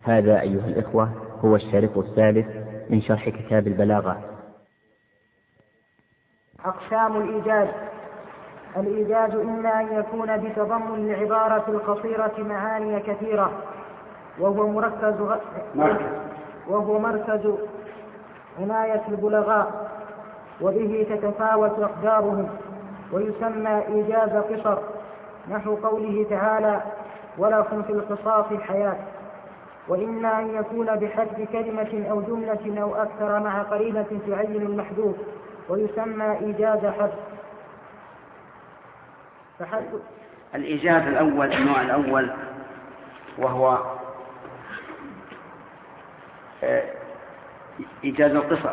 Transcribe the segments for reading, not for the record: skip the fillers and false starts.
هذا أيها الإخوة هو الشريط الثالث من شرح كتاب البلاغة. أقسام الإيجاز. الإيجاز إما أن يكون بتضمن العبارة القصيرة معاني كثيرة وهو مركز عناية البلغاء، وبه تتفاوت أقدارهم، ويسمى إيجاز قصر، نحو قوله تعالى: ولكم في القصاص حياة. وإما أن يكون بحذف كلمة أو جملة أو أكثر مع قرينة تعين المحذوف، ويسمى إيجاز حذف. الإيجاز الأول، النوع الأول، وهو إيجاز القصر.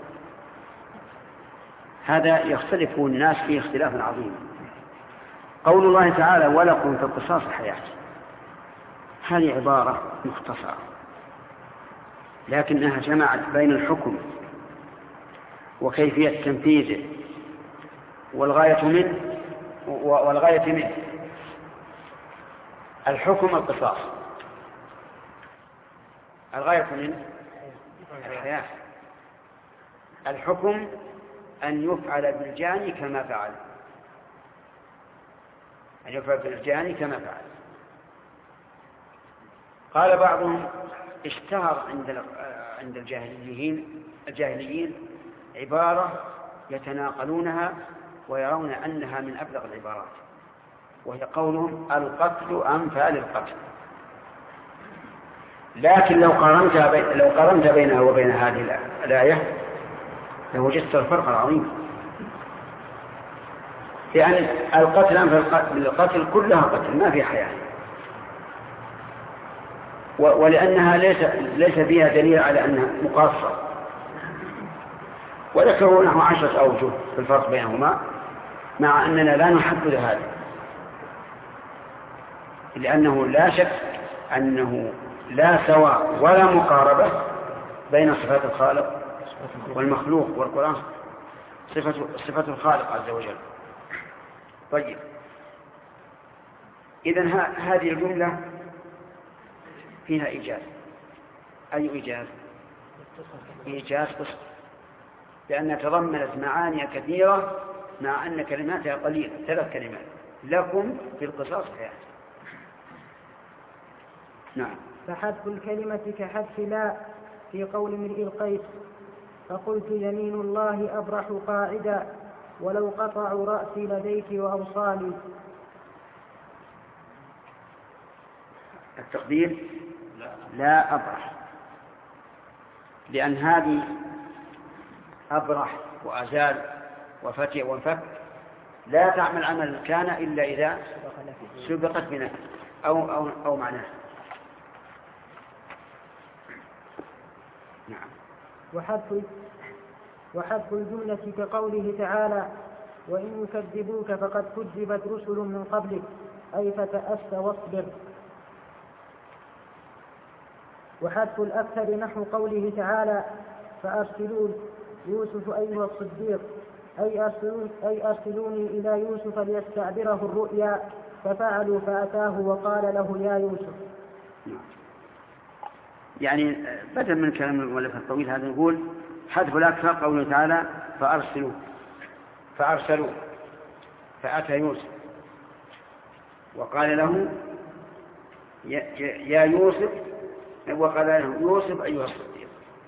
هذا يختلف الناس فيه اختلاف عظيم. قول الله تعالى: ولكم في القصاص حياة، هذه عبارة مختصرة، لكنها جمعت بين الحكم وكيفية تنفيذه والغاية منه. الحكم القصاص، الغاية منه الحياة. الحكم أن يفعل بالجاني كما فعل، قال بعضهم: اشتهر عند الجاهليين عبارة يتناقلونها ويرون أنها من أبلغ العبارات، وهي قولهم: القتل أمثال القتل. لكن لو قارنت بينها وبين هذه الآية لوجدت الفرق العظيم، لأن القتل أمثال القتل كلها قتل، ما في حياة، ولأنها ليس فيها دليل على أنها مقاصة. وذكروا نحو 10 أوجه في الفرق بينهما، مع أننا لا نحدد هذا، لأنه لا شك أنه لا سواء ولا مقاربة بين صفات الخالق والمخلوق، والقرآن صفة الخالق عز وجل. طيب، إذن هذه الجملة فيها إيجاز. أي إيجاز؟ إيجاز قصر، لأنها تضمنت معاني كثيرة مع أن كلماتها قليلة، 3 كلمات: لكم في القصاص حياة. نعم. فحذف الكلمة كحذف لا في قول امرئ القيس: فقلت يمين الله أبرح قاعدا ولو قطعوا رأسي لديك وأوصالي. التقدير لا أبرح، لأن هذه أبرح وأزال وفتح وانفك لا تعمل عمل كان إلا إذا سبقت بنفس أو معناه. نعم. وحذف الجملة كقوله تعالى: وإن يكذبوك فقد كذبت رسل من قبلك، أي فتأس واصبر. وحذف الأكثر نحو قوله تعالى: فأرسلون يوسف أيها الصديق، أي أرسلوني إلى يوسف ليستعبره الرؤيا، ففعلوا فأتاه وقال له: يا يوسف. يعني بدل من كلام المؤلف الطويل هذا نقول حذف الأكثر قوله تعالى: فأرسلوا فأتى يوسف وقال له: يا يوسف، وقال له: يوسف أيها الصديق.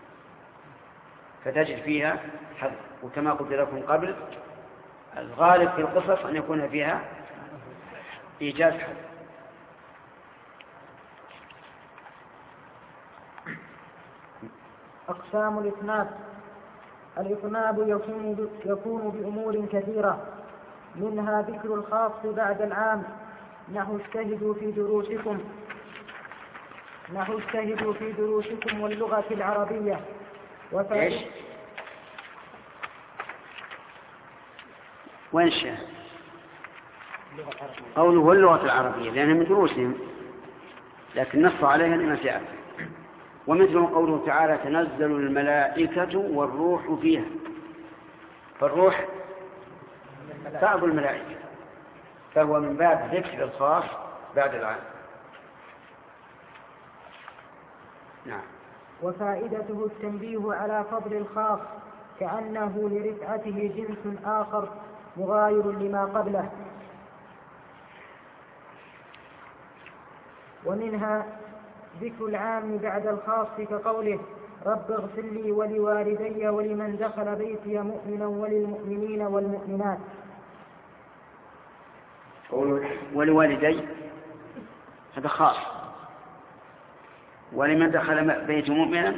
فتجد فيها حذف. وكما قلت لكم قبل، الغالب في القصص أن يكون فيها إيجاز حذف. أقسام الإثناب. الإثناب يكون بأمور كثيرة، منها ذكر الخاص بعد العام، نحو اجتهدوا في دروسكم واللغة العربية. وين الشاهد؟ قوله واللغة العربية، لأنها من دروسهم، لكن نص عليها لما سيأتي. ومثل قوله تعالى: تنزل الملائكة والروح فيها، فالروح بعض الملائكة، فهو من باب ذكر الخاص بعد العام. نعم. وفائدته التنبيه على فضل الخاص كأنه لرفعته جنس آخر مغاير لما قبله. ومنها ذكر العام بعد الخاص كقوله رب اغفر لي ولوالدي ولمن دخل بيتي مؤمنا وللمؤمنين والمؤمنات. ولوالدي هذا خاص، ولمن دخل بيت مؤمنا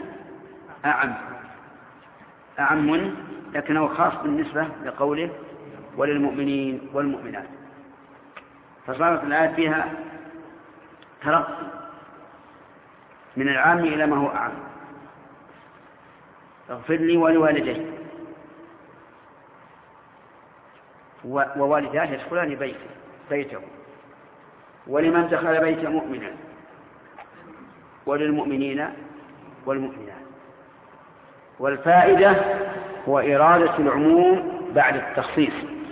أعم لكنه خاص بالنسبة لقوله وللمؤمنين والمؤمنات، فصارت الآية فيها ترقي من العام إلى ما هو أعم. اغفر لي ولوالدي، ووالداه يدخلان بيته، ولمن دخل بيت مؤمنا وللمؤمنين والمؤمنات. والفائدة هو إرادة العموم بعد التخصيص.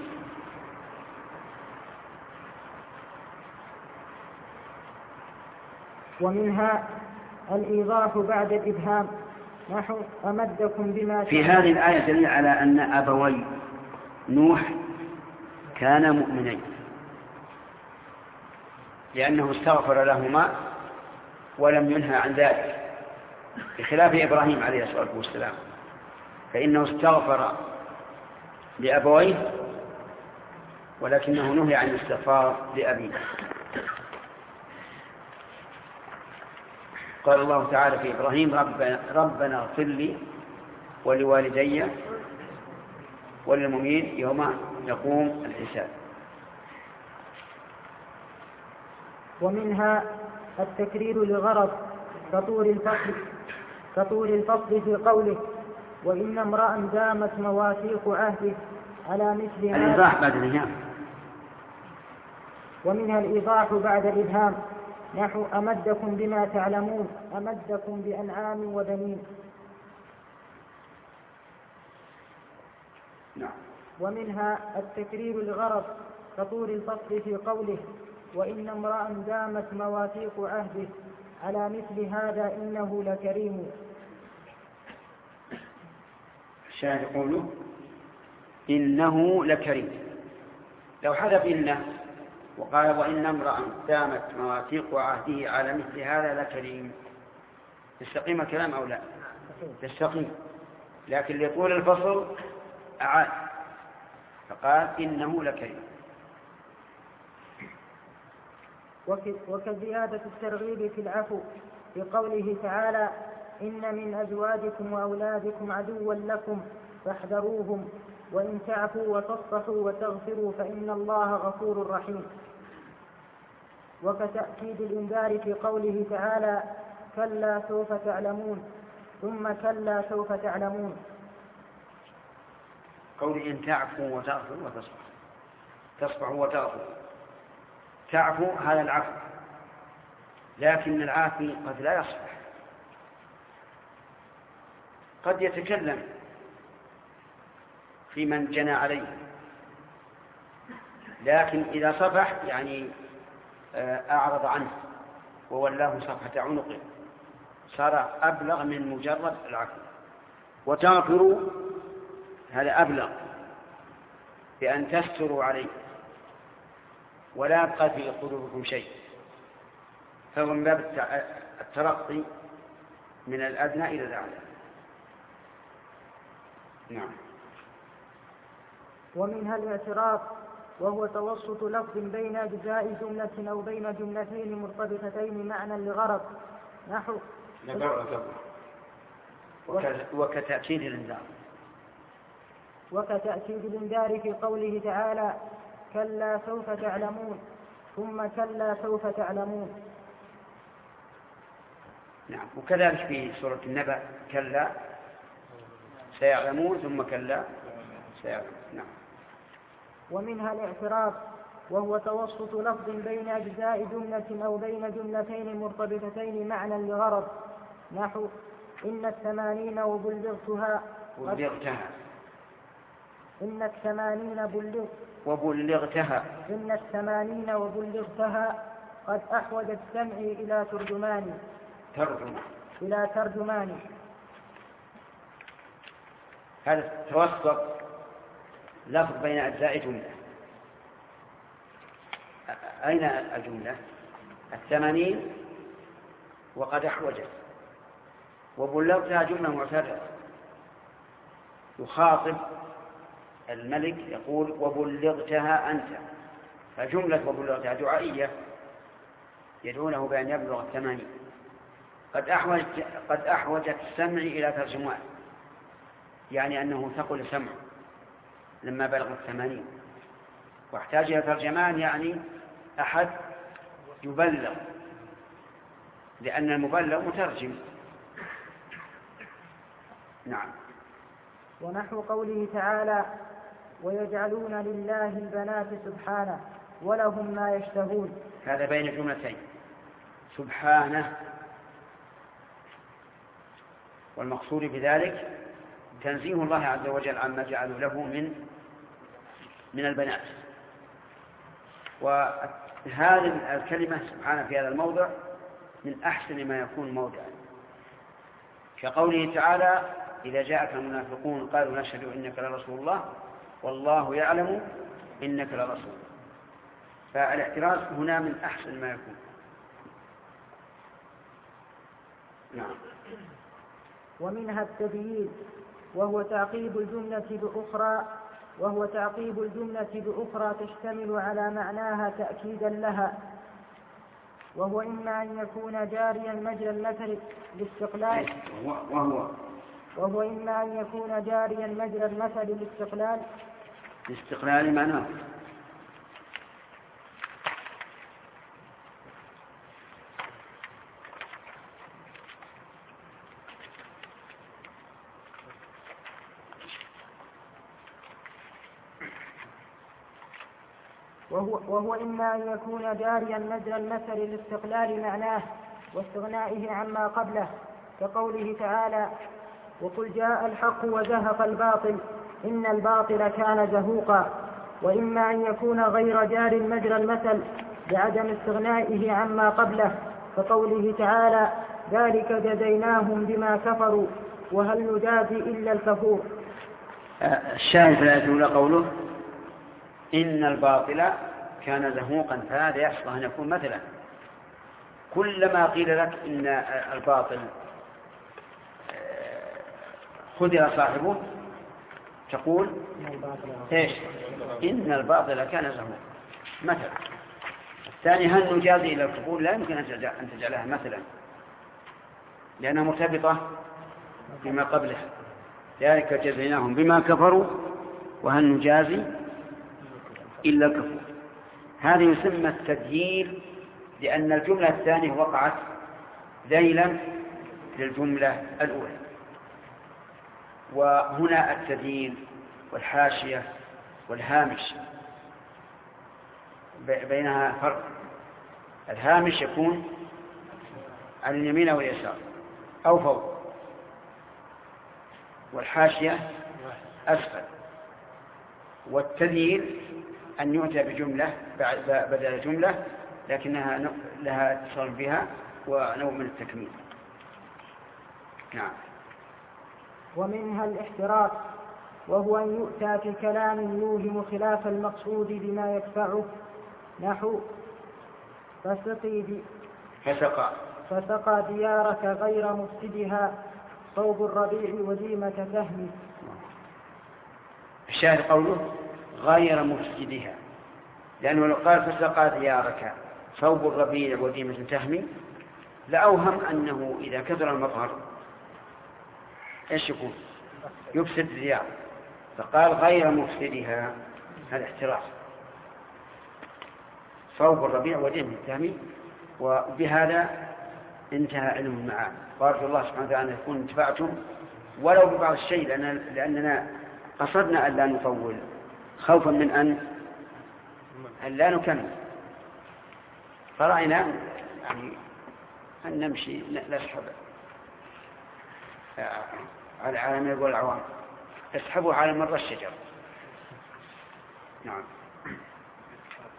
ومنها الإيضاح بعد الإبهام نحو أمدكم بما في هذه الآية دليل على أن أبوي نوح كانا مؤمنين، لأنه استغفر لهما ولم ينهى عن ذلك، بخلاف إبراهيم عليه الصلاة والسلام فإنه استغفر لأبويه ولكنه نهي عن الاستغفار لأبيه. قال الله تعالى في إبراهيم ربنا اغفر لي ولوالدي وللمؤمنين يوم يقوم الحساب. ومنها التكرير لغرض كطول الفصل في قوله وإن امرأ دامت مواثيق عهده على مثل هذا. الإيضاح بعد الإبهام. ومنها الإيضاح بعد الإبهام نحو أمدكم بما تعلمون أمدكم بأنعام وبنين. نعم. ومنها التكرير لغرض كطول الفصل في قوله وإن امرأ دامت مواثيق عهده على مثل هذا إنه لكريم. الشاهد يقول إنه لكريم، لو حذف إنه وقال وإن امرأ دامت مواثيق عهده على مثل هذا لكريم يستقيم الكلام أو لا؟ يستقيم، لكن لطول الفصل أعاد فقال إنه لكريم. وكزيادة الترغيب في العفو في قوله تعالى إن من أزواجكم وأولادكم عدوا لكم فاحذروهم وإن تعفوا وتصفحوا وتغفروا فإن الله غفور رحيم. وكتأكيد الإنذار في قوله تعالى كلا سوف تعلمون ثم كلا سوف تعلمون. قول إن تعفوا وتغفروا وتصفحوا، تصفحوا وتغفروا. تعفو هذا العفو، لكن العافي قد لا يصفح، قد يتكلم في من جنى عليه، لكن إذا صفح يعني أعرض عنه وولاه صفحة عنقه صار أبلغ من مجرد العفو. وتغفروا هذا أبلغ بأن تستروا عليه ولا يبقى في قلوبكم شيء، فهو من باب الترقي من الأدنى إلى الأعلى. نعم. ومنها الاعتراف وهو توسط لفظ بين أجزاء جملة أو بين جملتين مرتبطتين معنى لغرض نحو وكتأكيد الإنذار. وكتأكيد الإنذار في قوله تعالى كلا سوف تعلمون ثم كلا سوف تعلمون. نعم. وكذلك في سورة النبأ كلا سيعلمون ثم كلا سيعلمون. نعم. ومنها الاعتراف وهو توسط لفظ بين أجزاء جملة أو بين جملتين مرتبطتين معنى لغرض نحو إن الثمانين وبلغتها إن الثمانين وبلغتها قد أحوج السمع إلى ترجمان. إلى ترجمان. هذا توسط لفظ بين أجزاء جملة. أين الجملة؟ 80 وقد أحوجت، وبلغتها جملة معترضة، يخاطب الملك يقول وبلغتها أنت، فجملة وبلغتها دعائية يدعونه بأن يبلغ 80. قد أحوجت السمع إلى ترجمان، يعني أنه ثقل سمع لما بلغ 80، واحتاج إلى ترجمان يعني أحد يبلغ، لأن المبلغ مترجم. نعم. ونحو قوله تعالى ويجعلون لله البنات سبحانه ولهم ما يشتهون. هذا بين جملتين، سبحانه، والمقصود بذلك تنزيه الله عز وجل عما جعلوا له من البنات. وهذه الكلمة سبحانه في هذا الموضع من أحسن ما يكون موضعا، كقوله تعالى إذا جاءك المنافقون قالوا نشهد إنك لرسول الله والله يعلم إنك لرسول. فالاعتراض هنا من أحسن ما يكون. نعم. ومنها التبيين وهو تعقيب الجملة بأخرى تشتمل على معناها تأكيدا لها، وهو إما أن يكون جاريا مجرى المثل للاستقلال لاستقلال معناه. وهو إما أن يكون جاريا مجرى المثل لاستقلال معناه واستغنائه عما قبله، كقوله تعالى وقل جاء الحق وزهق الباطل إن الباطل كان زهوقا. وإما أن يكون غير جار مجرى المثل بعدم استغنائه عما قبله، كقوله تعالى ذلك جزيناهم بما كفروا وهل نجازي إلا الكفور. الشاهد في الآية الأولى قوله إن الباطل كان زهوقا، فهذا يحصل أن يكون مثلا كلما قيل لك إن الباطل خذل صاحبه تقول إيش؟ إن الباطل كان زهوقا مثلا. الثاني هل نجازي إلى الكفور؟ لا يمكن أن تجعلها مثلا لأنها مرتبطة بما قبلها، ذلك جزيناهم بما كفروا وهل نجازي إلا الكفور. هذا يسمى التديير، لأن الجملة الثانية وقعت ذيلا للجملة الأولى. وهنا التديير والحاشية والهامش بينها فرق. الهامش يكون على اليمين واليسار أو فوق، والحاشية أسفل. والتديير أن يؤتى بجملة بدل جملة لكنها لها اتصال بها ونوع من التكميل. نعم. ومنها الاحتراز وهو أن يؤتى في كلام يوهم خلاف المقصود بما يدفعه، نحو فسقى ديارك غير مفسدها صوب الربيع وديمة فهمي. الشاهد قوله غير مفسدها، لأنه لو قال فسقى ديارك صوب الربيع وديمة تهمي لأوهم أنه إذا كثر المطر إيش يكون؟ يفسد الديار، فقال غير مفسدها. هذا احتراز. صوب الربيع وديمة تهمي. وبهذا انتهى علم المعاني. وارجو الله سبحانه وتعالى أن يكون انتفعتم ولو ببعض الشيء، لأننا قصدنا أن لا نطول خوفا من أن لا نكمل، فرأينا يعني أن نمشي نسحب على العالم والعوام، اسحبوا على مر الشجر. نعم.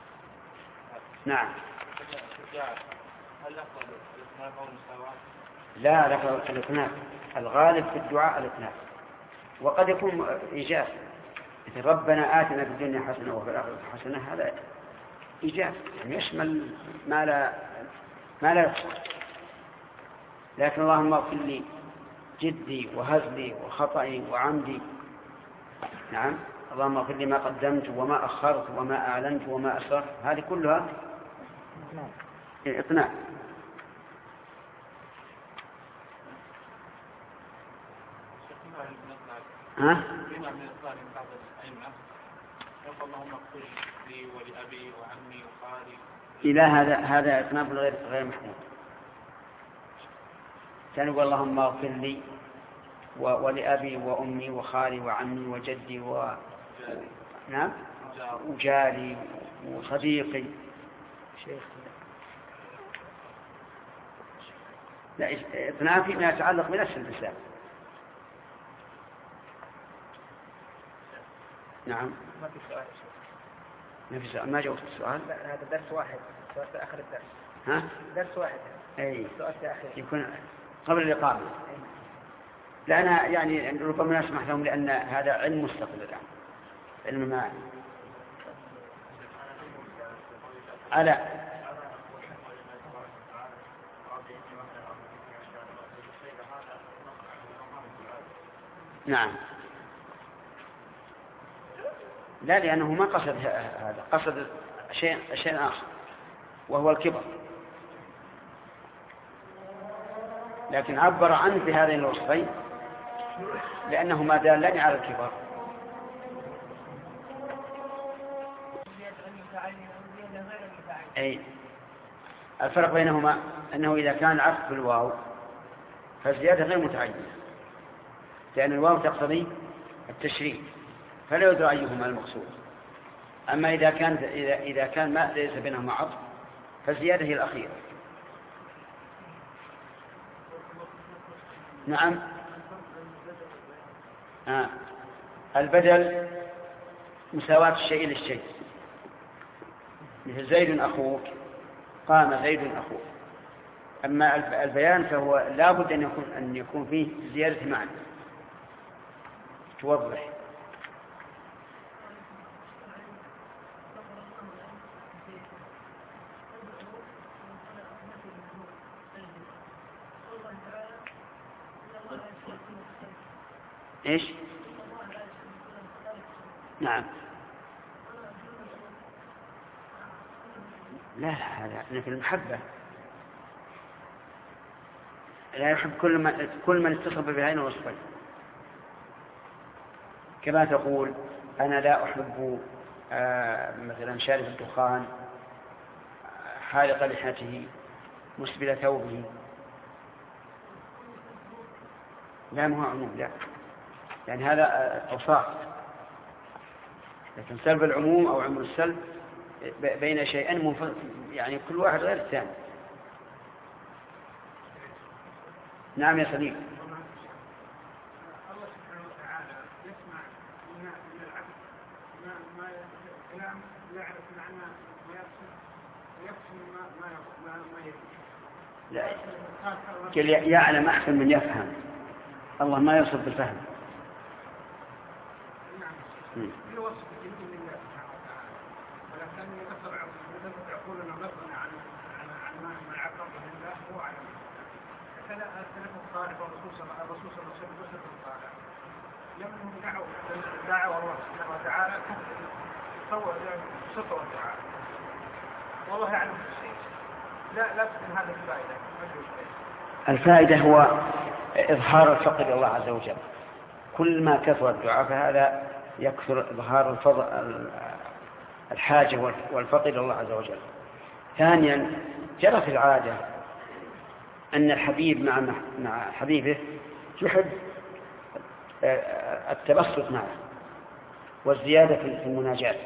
نعم. هل أفضل الإثنان أو المساواة؟ لا لك الإطناب، الغالب في الدعاء الإطناب، وقد يكون إيجاز. مثل ربنا آتنا في الدنيا حسنة وفي الآخرة حسنة، هذا إيجاز يعني يشمل ما لا يحصى. لكن اللهم اغفر لي جدي وهزلي وخطئي وعمدي، نعم، اللهم اغفر لي ما قدمت وما أخرت وما أعلنت وما أسررت، هذه كلها إطناب. ها؟ إلى هذا إطناب غير محمود. كان يقول اللهم اغفر لي ولأبي وأمي وخالي وعمي وجدي نعم وجاري وصديقي. لا، إطناب فيما يتعلق بنفس الإنسان. نعم. ما في سؤال. ما في سؤال، ما جاوبت السؤال. لا، هذا درس واحد، سؤال في آخر الدرس. ها؟ درس واحد. أي. سؤال في آخر. يكون قبل الإقامة. لا، أنا يعني ربما نسمح لهم لأن هذا علم مستقل الآن، علم المعاني. على نعم. لا، لأنه ما قصد هذا، قصد شيء آخر وهو الكبر، لكن عبر عنه بهذين الوصفين لأنه ما دالني على الكبر. أي الفرق بينهما أنه إذا كان عطف بالواو فالزيادة غير متعينة، لأن الواو تقتضي التشريك فلا يدرى أيهما المقصود. أما إذا كان ما ليس بينهما عطف فالزيادة هي الأخيرة. نعم. البدل مساواة الشيء للشيء، مثل زيد أخوك، قام زيد أخوك. أما البيان فهو لا بد أن يكون فيه زيادة معنى توضح. إيش؟ نعم. لا، هذا في المحبة، لا يحب كل من اتصف بهذين الوصفين. كما تقول أنا لا أحب مثلا شارب الدخان، حالق لحيته، مسبل ثوبه. لا، ما هو عموم، لا، يعني هذا أوصاف. لكن سلب العموم أو عموم السلب بين شيئين يعني كل واحد غير الثاني. نعم يا صديق. الله سبحانه وتعالى يسمع من العبد ما كلام لا يعرف معنى ما يفهم ما يفهم. لا، يعلم أحسن من يفهم. الله ما يوصف بالفهم. نعم. يوصف بالجنود لله سبحانه وتعالى، ولكن يتصل عقولنا مثلا عن ما عبر به الله هو أعلم. كذا السلف الصالح والرسول صلى الله عليه وسلم لم دعوا الله سبحانه وتعالى صفة وتعالى، والله يعلم كل شيء. لا تكون هذه الفائدة. الفائدة هو إظهار الفقر إلى الله عز وجل. كل ما كثر الدعاء فهذا يكثر إظهار الحاجة والفقر إلى الله عز وجل. ثانيا، جرت العادة أن الحبيب مع حبيبه يحب التبسط معه والزيادة في المناجاة.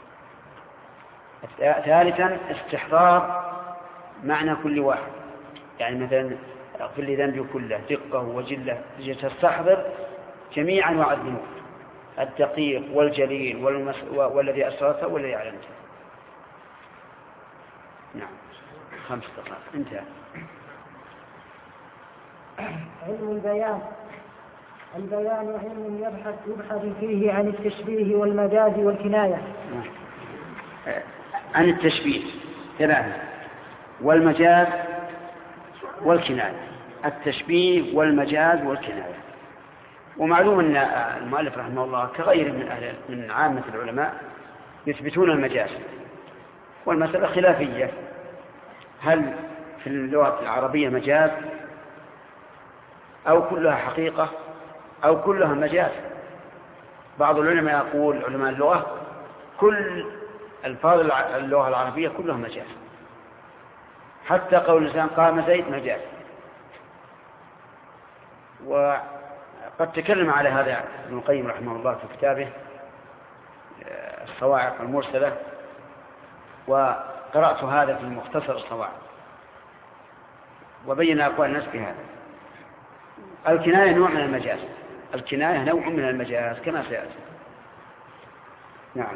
ثالثا، استحضار معنى كل واحد، يعني مثلا اغفر لي ذنبي كله دقه وجله، تستحضر جميع انواع الذنوب، الدقيق والجليل والذي اسررته والذي اعلنته. نعم. 5 دقائق انتهى. علم البيان. البيان علم يبحث فيه عن التشبيه والمجاز والكناية. عن التشبيه ثلاثة، والمجاز والكناية. التشبيه والمجاز والكناية. ومعلوم أن المؤلف رحمه الله كغيره من عامة العلماء يثبتون المجاز، والمسألة خلافية، هل في اللغة العربية مجاز أو كلها حقيقة أو كلها مجاز. بعض العلماء يقول، علماء اللغة، كل الفاظ اللغة العربية كلها مجاز، حتى قول الإنسان قام زيد مجاز. وقد تكلم على هذا ابن القيم رحمه الله في كتابه الصواعق المرسلة، وقرأت هذا في مختصر الصواعق وبين أقوال الناس بهذا. الكناية نوع من المجاز، الكناية نوع من المجاز كما سيأتي. نعم.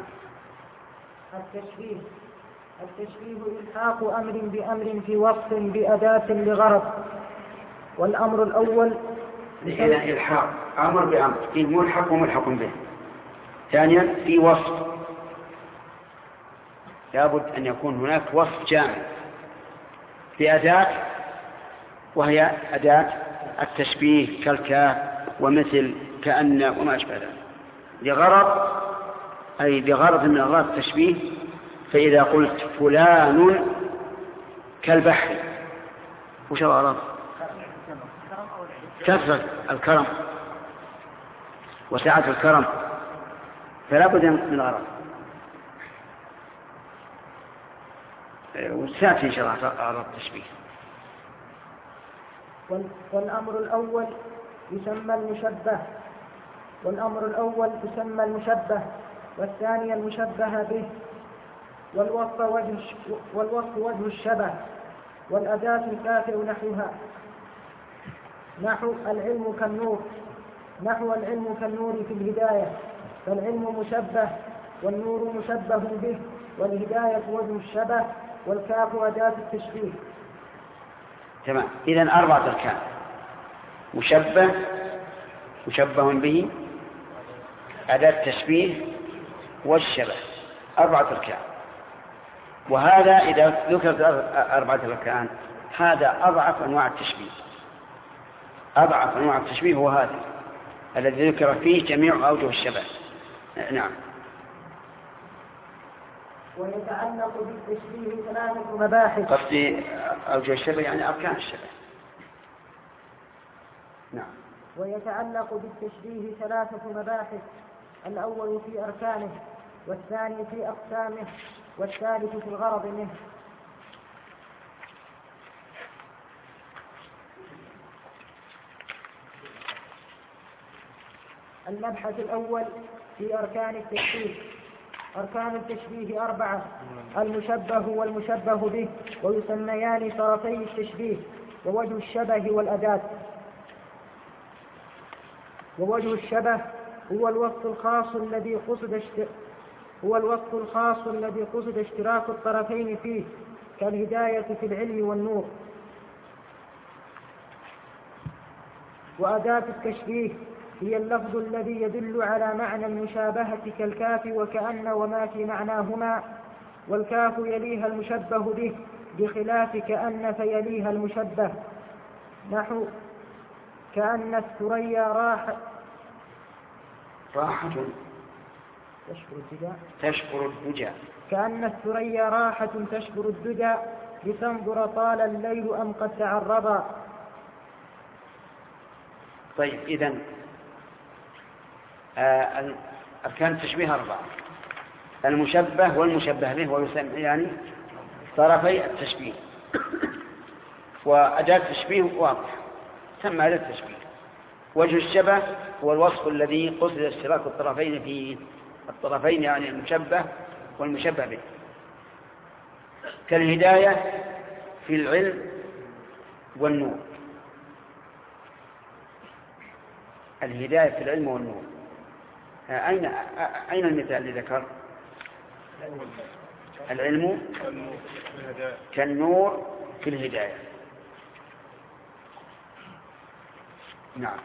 التشبيه إلحاق أمر بأمر في وصف بأداة لغرض. والأمر الأول هنا إلحاق أمر بأمر في ملحق وملحق به. ثانيا في وصف، لابد أن يكون هناك وصف جامع بأداة، وهي أداة التشبيه كالكاف ومثل كأن وما أشبه ذلك، لغرض، أي لغرض من أغراض التشبيه. فإذا قلت فلان كالبحر، وش الغرض؟ كثرة الكرم وسعة الكرم، فلا بد من غرض. وساتي إن شاء الله أغراض التشبيه. والأمر الأول يسمى المشبه، والثاني المشبه به، والوصف وجه الشبه، والأداة الكافئ نحوها. نحو العلم كالنور في الهداية، فالعلم مشبه والنور مشبه به، والهداية وجه الشبه، والكاف أداة التشبيه. تمام. إذن 4 أركان: مشبه، مشبه به، أداة التشبيه، والشبه. 4 أركان. وهذا إذا ذكرت 4 أركان هذا أضعف أنواع التشبيه. أضعف أنواع التشبيه هو هذا الذي ذكر فيه جميع أوجه الشبه. نعم. ويتعلق بالتشبيه 3 مباحث. قصدي أوجه الشبه يعني أركان الشبه. نعم. ويتعلق بالتشبيه 3 مباحث: الأول في أركانه، والثاني في أقسامه، والثالث في الغرض منه. المبحث الأول في أركان التشبيه. أركان التشبيه 4: المشبه والمشبه به، ويسميان طرفي التشبيه، ووجه الشبه والأداة. ووجه الشبه هو الوصف الخاص الذي قصد اشتراك الطرفين فيه، كالهداية في العلم والنور. وأداة التشبيه هي اللفظ الذي يدل على معنى المشابهة، كالكاف وكأن وما في معناهما، والكاف يليها المشبه به، بخلاف كأن فيليها المشبه. نحو كأن الثريا راحة تشكر الدجى. كأن الثريا راحة تشكر الدجى، لتنظر طال الليل أم قد تعرضا. طيب، إذن أركان التشبيه 4: المشبه والمشبه به، ويسمى يعني طرفي التشبيه. وأداة التشبيه واضح، تسمى أداة التشبيه. وجه الشبه هو الوصف الذي قصد اشتراك الطرفين فيه، الطرفين يعني المشبه والمشبه به، كالهداية في العلم والنور. الهداية في العلم والنور، أين المثال اللي ذكر؟ العلم كالنور في الهداية. نعم.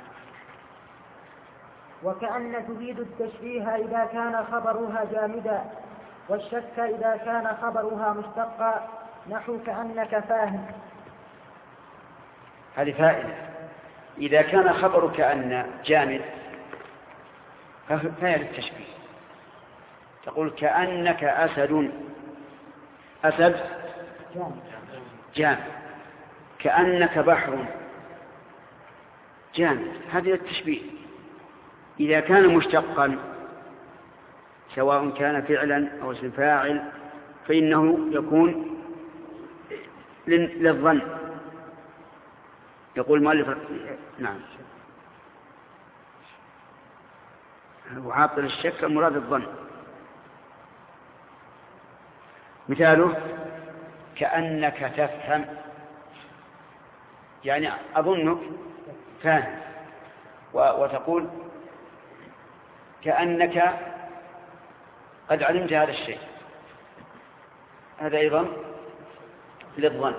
وكأن تفيد التشبيه إذا كان خبرها جامدا، والشك إذا كان خبرها مشتقا، نحو كأنك فاهم. هذه فائدة. إذا كان خبر كأن جامد فهي للتشبيه. تقول كأنك أسد، أسد جامد. كأنك بحر جامد، هذه التشبيه. إذا كان مشتقا سواء كان فعلا أو اسم فاعل فإنه يكون للظن. يقول المؤلف نعم وعاطل الشك المراد الظن. مثاله كأنك تفهم، يعني أظنك فاهم. وتقول كأنك قد علمت هذا الشيء، هذا أيضا للظن.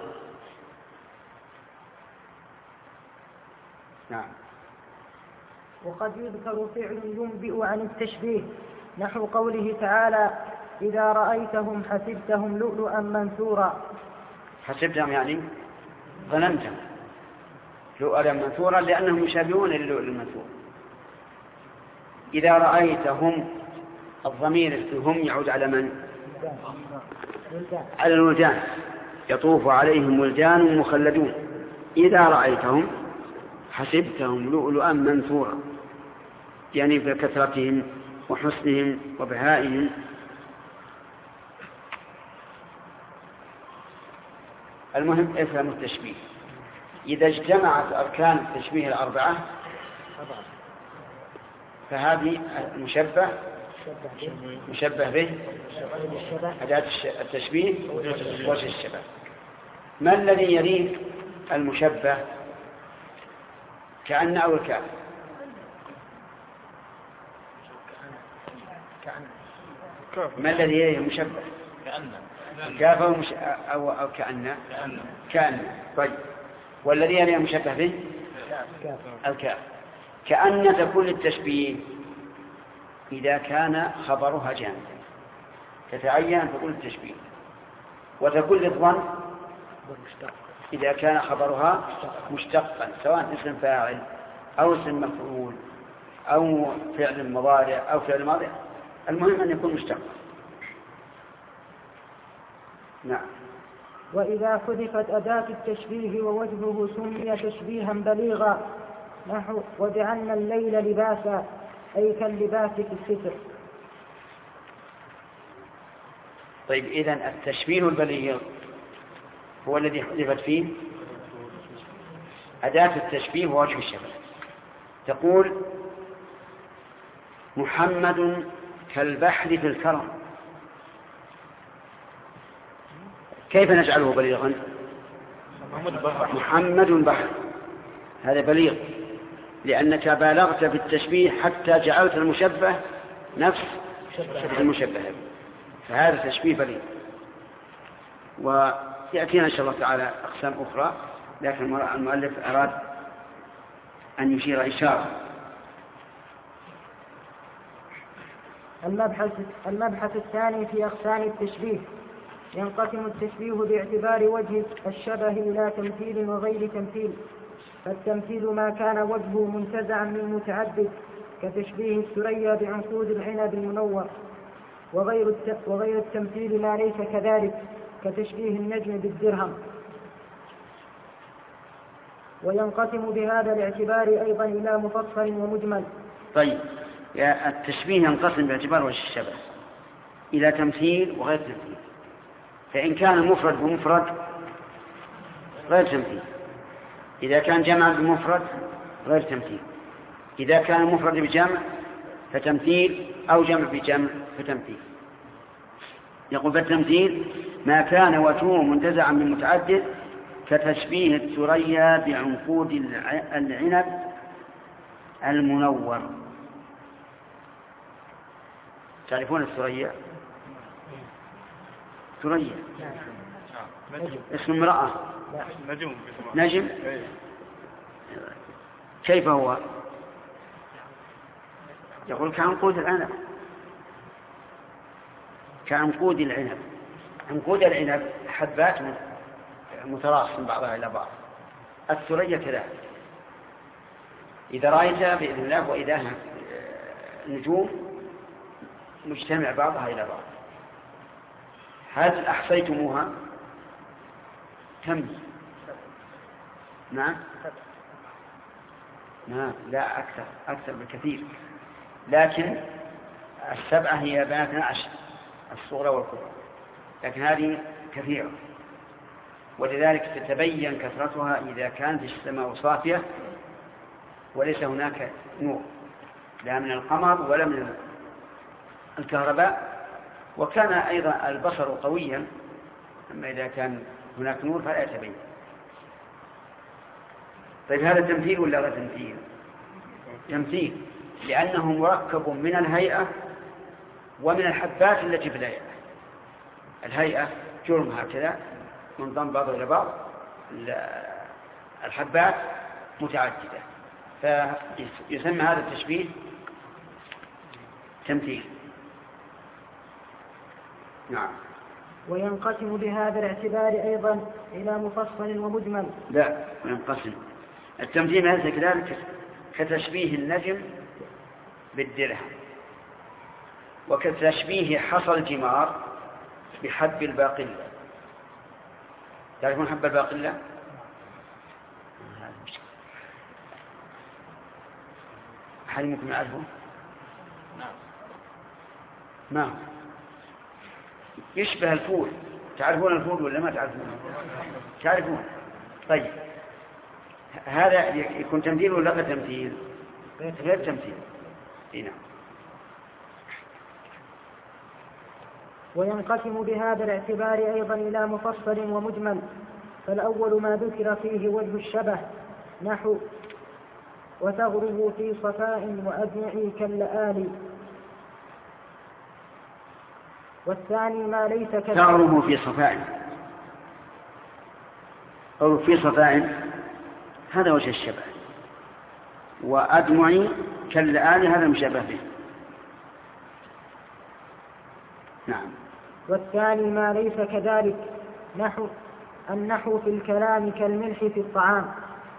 نعم. وقد يذكر فعل ينبئ عن التشبيه، نحو قوله تعالى إذا رأيتهم حسبتهم لؤلؤا منثورا. حسبتهم يعني ظننتهم لؤلؤا منثورا لأنهم يشابهون للؤلؤ المنثور. إذا رأيتهم، الضمير هم يعود على من؟ على الولدان، يطوف عليهم ولدان مخلدون. إذا رأيتهم حسبتهم لؤلؤا منثورا، يعني بكثرتهم وحسنهم وبهائهم. المهم افهم التشبيه. إذا اجتمعت أركان التشبيه الأربعة فهذه المشبه مشبه به، أداة التشبيه، وجه الشبه. ما الذي يليه المشبه؟ كأن أو الكاف؟ ما الذي يليه المشبه؟ الكاف أو كأن؟ كأن. طيب، والذي يليه المشبه به؟ الكاف. كأن تكون للتشبيه إذا كان خبرها جامدا، تتعين أن تكون التشبيه. وتكون للظن إذا كان خبرها مشتقا، سواء اسم فاعل أو اسم مفعول أو فعل مضارع أو فعل ماضي، المهم أن يكون مشتقا. نعم. وإذا حذفت أداة التشبيه ووجهه سمي تشبيها بليغا، نحو وجعلنا الليل لباسا، أي كاللباس في الستر. طيب، إذن التشبيه البليغ هو الذي حذفت فيه أداة التشبيه ووجه الشبه. تقول محمد كالبحر في الكرم، كيف نجعله بليغا؟ محمد بحر، هذا بليغ لأنك بالغت في التشبيه حتى جعلت المشبه نفس المشبه، فهذا تشبيه بليغ. ويأتينا إن شاء الله تعالى أقسام أخرى، لكن المؤلف أراد أن يشير إشارة. المبحث الثاني في أقسام التشبيه. ينقسم التشبيه باعتبار وجه الشبه إلى تمثيل وغير تمثيل. فالتمثيل ما كان وجهه منتزعا من متعدد، كتشبيه الثريا بعنقود العنب المنور، وغير التمثيل ما ليس كذلك، كتشبيه النجم بالدرهم. وينقسم بهذا الاعتبار أيضا إلى مفصل ومجمل. طيب، التشبيه ينقسم باعتبار وجه الشبه إلى تمثيل وغير تمثيل. فإن كان مفرد بمفرد غير تمثيل، إذا كان جمع بمفرد غير تمثيل، إذا كان مفرد بجمع فتمثيل، أو جمع بجمع فتمثيل. يقول بالتمثيل ما كان وجهه منتزعا من متعدد، كتشبيه الثريا بعنقود العنب المنور. تعرفون الثريا؟ ثريا اسم امرأة، نجم. كيف هو؟ يقول كعنقود العنب، كعنقود العنب. عنقود العنب حبات متراص من بعضها إلى بعض. الثريا كذلك، إذا رأيتها بإذن الله وإذا نجوم مجتمع بعضها إلى بعض. هل أحصيتموها؟ كم؟ نعم لا أكثر بكثير، لكن 7 هي بنات 12 الصغرى والكبرى، لكن هذه كثيرة، ولذلك تتبين كثرتها إذا كانت السماء صافية وليس هناك نور لا من القمر ولا من الكهرباء، وكان أيضا البصر قويا، أما إذا كان هناك نور فلا يتبين. طيب هذا تمثيل ولا غير تمثيل؟ تمثيل، لأنه مركب من الهيئة ومن الحبات التي في الهيئة. الهيئة جرم هكذا منضم بعضه إلى بعض، الحبات متعددة، فيسمى هذا التشبيه تمثيل. نعم. وينقسم بهذا الاعتبار أيضا إلى مفصل ومجمل. لا ينقسم التمثيل هذا كذلك كتشبيه النجم بالدرهم، وكتشبيه حصى الجمار بحب الباقلة. تعرفون حب الباقلة؟ هل ممكن نعرفه؟ نعم. يشبه الفول. تعرفون الفول ولا ما تعرفون؟ تعرفون. طيب هذا يكون تمثيل ولا غير تمثيل؟ غير تمثيل. نعم. وينقسم بهذا الاعتبار أيضا إلى مفصل ومجمل. فالأول ما ذكر فيه وجه الشبه، نحو وتغرب في صفاء وأدمعي كاللآلي. والثاني ما ليس كذلك. تغرب في صفاء أو في صفاء، هذا وجه الشبه. وأدمعي كاللآلي هذا مشابه به. نعم. والثاني ما ليس كذلك، نحو النحو في الكلام كالملح في الطعام.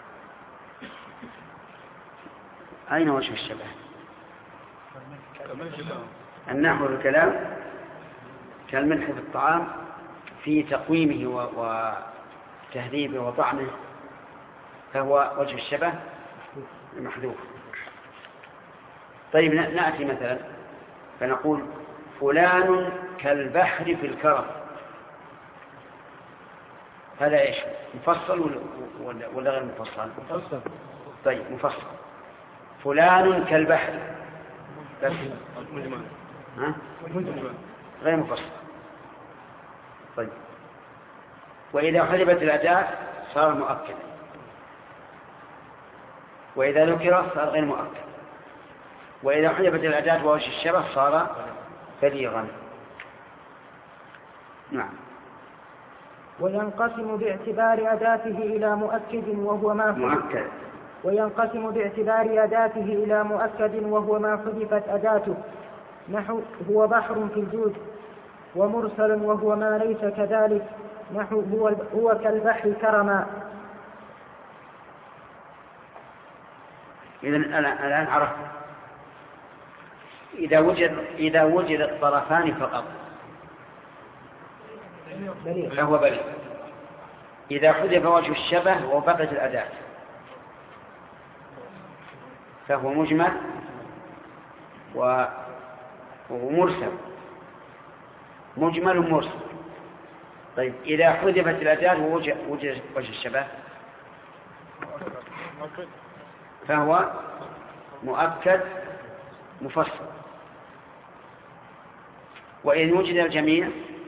أين وجه الشبه؟ النحو في الكلام كالملح في الطعام في تقويمه وتهذيبه وطعمه، فهو وجه الشبه المحذوف. طيب نأتي مثلا فنقول فلان كالبحر في الكرم. هذا ايش؟ مفصل ولا غير مفصل؟ مفصل. طيب مفصل. فلان كالبحر بس مجمل. ها؟ غير مفصل. طيب وإذا حذفت الأداة صار مؤكدا، وإذا ذكر صار غير مؤكد، وإذا حذفت الأداة ووجه الشبه صار بليغا. نعم. وينقسم باعتبار أداته إلى مؤكد وهو ما مؤكد. وينقسم باعتبار أداته إلى مؤكد وهو ما حذفت أداته، نحو هو بحر في الجود. ومرسل وهو ما ليس كذلك، نحو هو كالبحر كرما. إذن الآن عرفت. إذا وجد الطرفان فقط فهو بليغ. إذا حذف وجه الشبه وبقت الأداة فهو مجمل ومرسل. مجمل مرسل. طيب إذا حذفت الأداة ووجد وجه الشبه فهو مؤكد مفصل. وإن وجد الجميع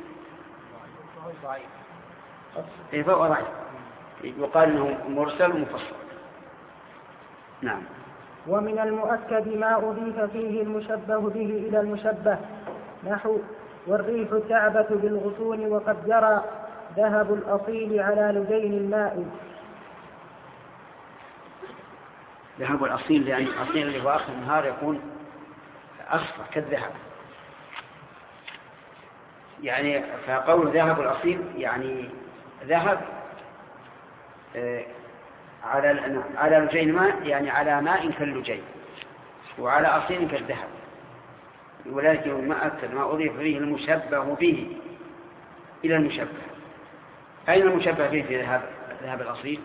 فهو ضعيف، يقال انه مرسل مفصل. نعم. ومن المؤكد ما أضيف فيه المشبه به إلى المشبه، نحو والريح تعبث بالغصون وقد جرى ذهب الأصيل على لجين الماء. ذهب الأصيل، لأن الأصيل اللي هو آخر النهار يكون أصفر كالذهب. يعني فقول ذهب الأصيل يعني ذهب على لجين ماء، يعني على ماء كاللجين، وعلى أصيل كالذهب. ولكن ما أكثر ما أضيف فيه المشبه به إلى المشبه. أين المشبه به في ذهب الأصيل؟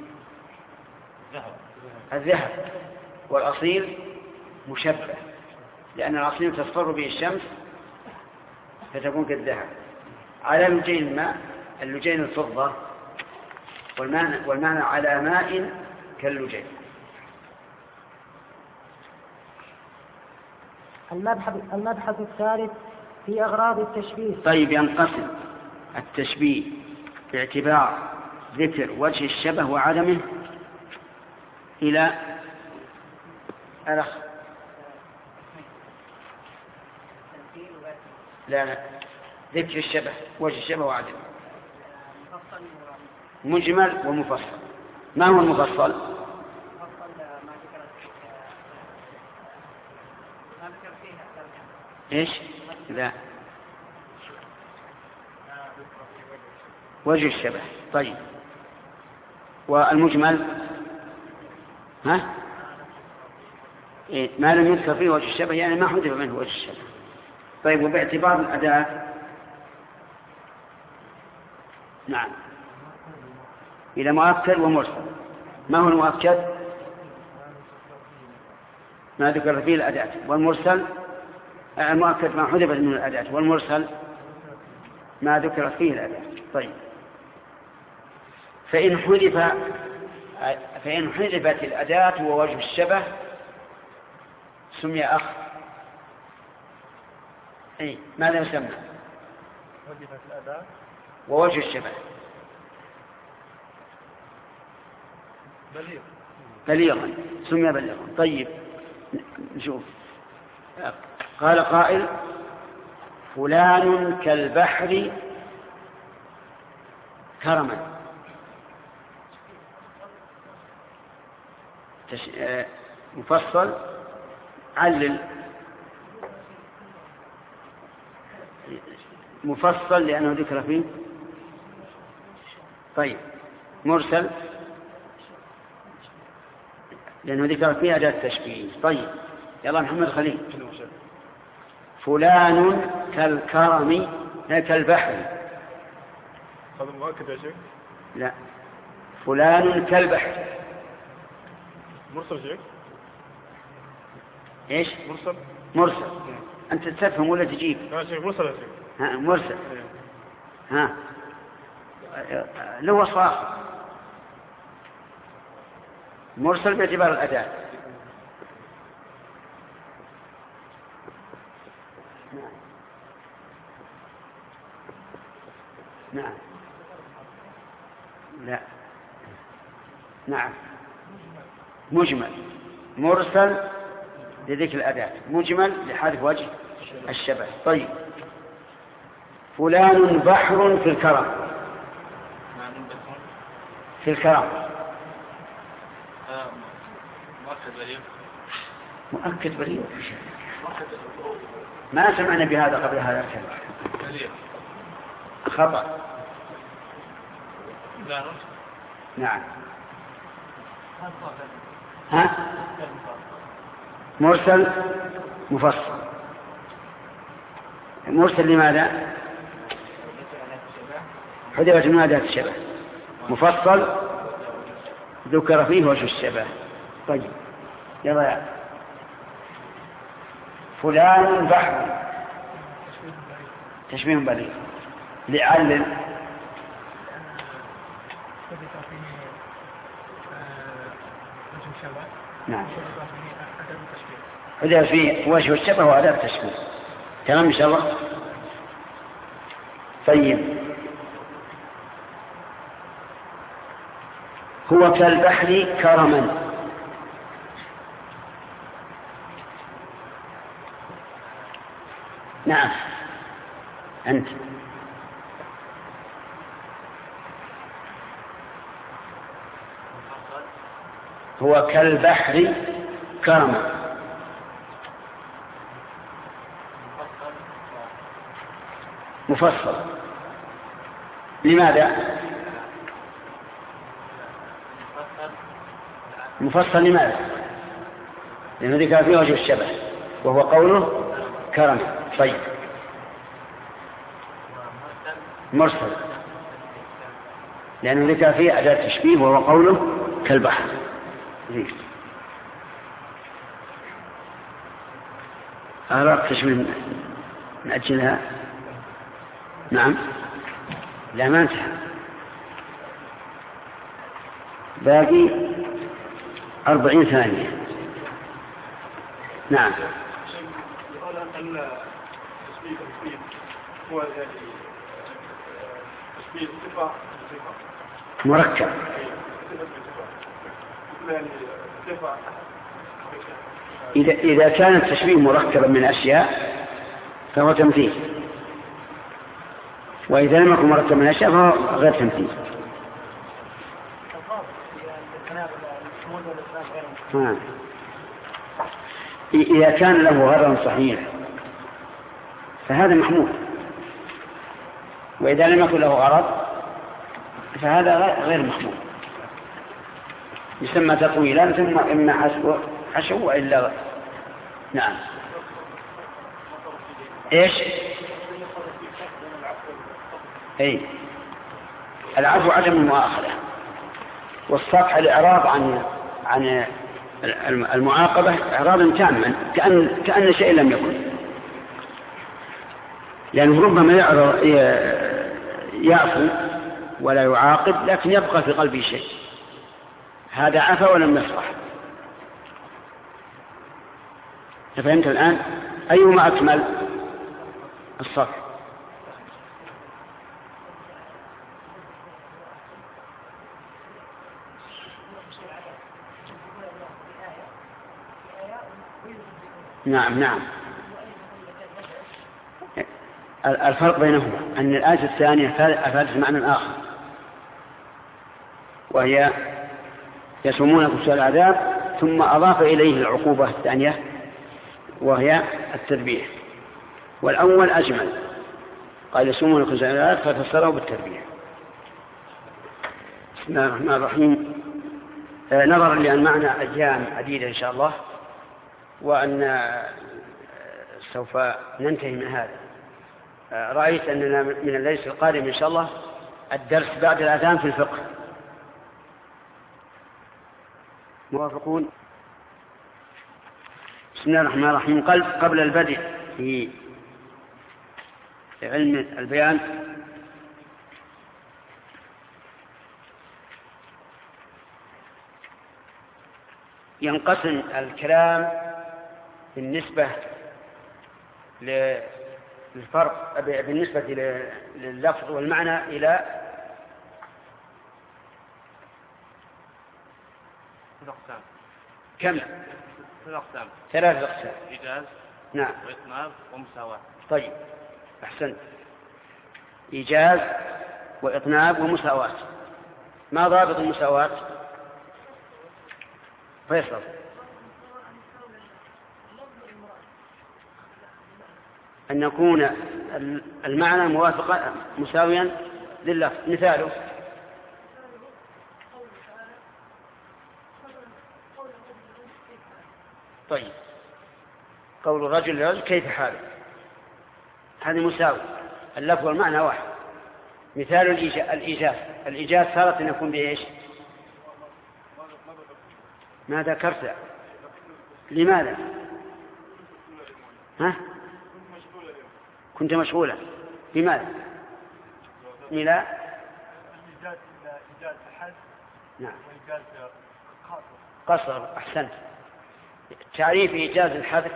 الذهب، والأصيل مشبه، لأن الأصيل تصفر به الشمس فتكون كالذهب. على لجين الماء، اللجين الفضة، والمعنى على ماء كاللجين. المبحث الثالث في أغراض التشبيه. طيب، ينقسم التشبيه باعتبار ذكر وجه الشبه وعدمه إلى لا ذكر الشبه، وجه الشبه وعدمه، مجمل ومفصل. ما هو المفصل؟ ايش؟ لا، وجه الشبه. طيب، والمجمل ها؟ ما لم يذكر فيه وجه الشبه، يعني ما حذف منه وجه الشبه. طيب، وباعتبار الأداة نعم إلى مؤكد ومرسل. ما هو المؤكد؟ ما ذكر فيه الأداة. والمرسل المؤكد ما حذف منه الأداة، والمرسل ما ذكر فيه الأداة. طيب، فإن حذفت الأداة ووجه الشبه سمي أخ. ماذا يسمى؟ حذفت الأداة ووجه الشبه بليغا، سمي بليغا. طيب، نشوف. قال قائل: فلان كالبحر كرما. مفصل، علل. مفصل لأنه ذكر فيه. طيب، مرسل لأنه ذكر فيه أداة التشبيه. طيب، يلا محمد خليل. فلان كالكرم كالبحر. هذا مؤكد يا شيخ؟ لا، فلان كالبحر. مرسل شيخ؟ ايش؟ مرسل. أنت تفهم ولا تجيب؟ لا شيخ، مرسل يا شيخ. ها، مرسل. ها، له وصف آخر. مرسل باعتبار الأداة. نعم. لا، نعم، مجمل. مرسل لذكر الأداة، مجمل لحذف وجه الشبه. طيب، فلان بحر في الكرم. في الكرم مؤكد بليغ. ما سمعنا بهذا قبل هذا الكلام. خطأ. نعم. ها؟ مرسل مفصل. مرسل لماذا؟ حذفت من أداة الشبه. مفصل ذكر فيه وجه الشبه. طيب، يلا. فلان بحر تشبيه بليغ. لعلل. نعم، هذا فيه وجه الشبه وأداة التشبيه. تمام إن شاء الله. طيب، هو كالبحر كرما. نعم، أنت. هو كالبحر كرم. مفصل. لماذا؟ مفصل لماذا؟ لأنه ذكر فيه وجه الشبه وهو قوله كرم. طيب. مرسل لأنه ذكر فيه أداة تشبيه وهو قوله كالبحر. أردت تشبيه نأجلها. نعم. لا ما انتهى، باقي 40 ثانية. نعم. مركب. إذا كان التشبيه مركبا من أشياء فهو تمثيل، وإذا لم يكن مركبا من أشياء فهو غير تمثيل. إذا كان له غرض صحيح فهذا محمود، وإذا لم يكن له غرض فهذا غير محمود، يسمى تطويلا ثم إما حشو وإلا. نعم. إيش؟ أي العفو عدم المؤاخذة، والصفح الإعراض عن المعاقبة إعراضا تاما كأن شيء لم يكن، لأنه ربما يعفو ولا يعاقب لكن يبقى في قلبه شيء، هذا عفا ولم يصفح. فهمت الآن؟ أيهما أكمل؟ الصفح. نعم. الفرق بينهما أن الآية الثانية أفادت معنى آخر، وهي يسومونكم سوء العذاب، ثم أضاف إليه العقوبة الثانية وهي التذبيح، والأول أجمل، قال يسومونكم سوء العذاب ففسره بالتذبيح. بسم الله الرحمن الرحيم. نظرا لأن معنا أيام عديدة إن شاء الله، وأن سوف ننتهي من هذا، رأيت أننا من الليلة القادم إن شاء الله الدرس بعد الأذان في الفقه. موافقون؟ بسم الله الرحمن الرحيم. قبل البدء في علم البيان ينقسم الكلام بالنسبة للفرق بالنسبة لللفظ والمعنى إلى كم؟ ثلاثة أقسام. إيجاز. نعم. وإطناب ومساواة. طيب، أحسنت. إيجاز وإطناب ومساواة. ما ضابط المساواة؟ فيصل. أن يكون المعنى موافقا مساويا لللفظ. مثاله طيب، قول الرجل للرجل كيف حالك، هذا مساوي، اللفظ والمعنى واحد. مثال الإيجاز صارت أن يكون بإيش؟ ما ذكرت. لماذا؟ كنت مشغولا. بماذا؟ إلى نعم. قصر. أحسنت. تعريف إيجاز الحذف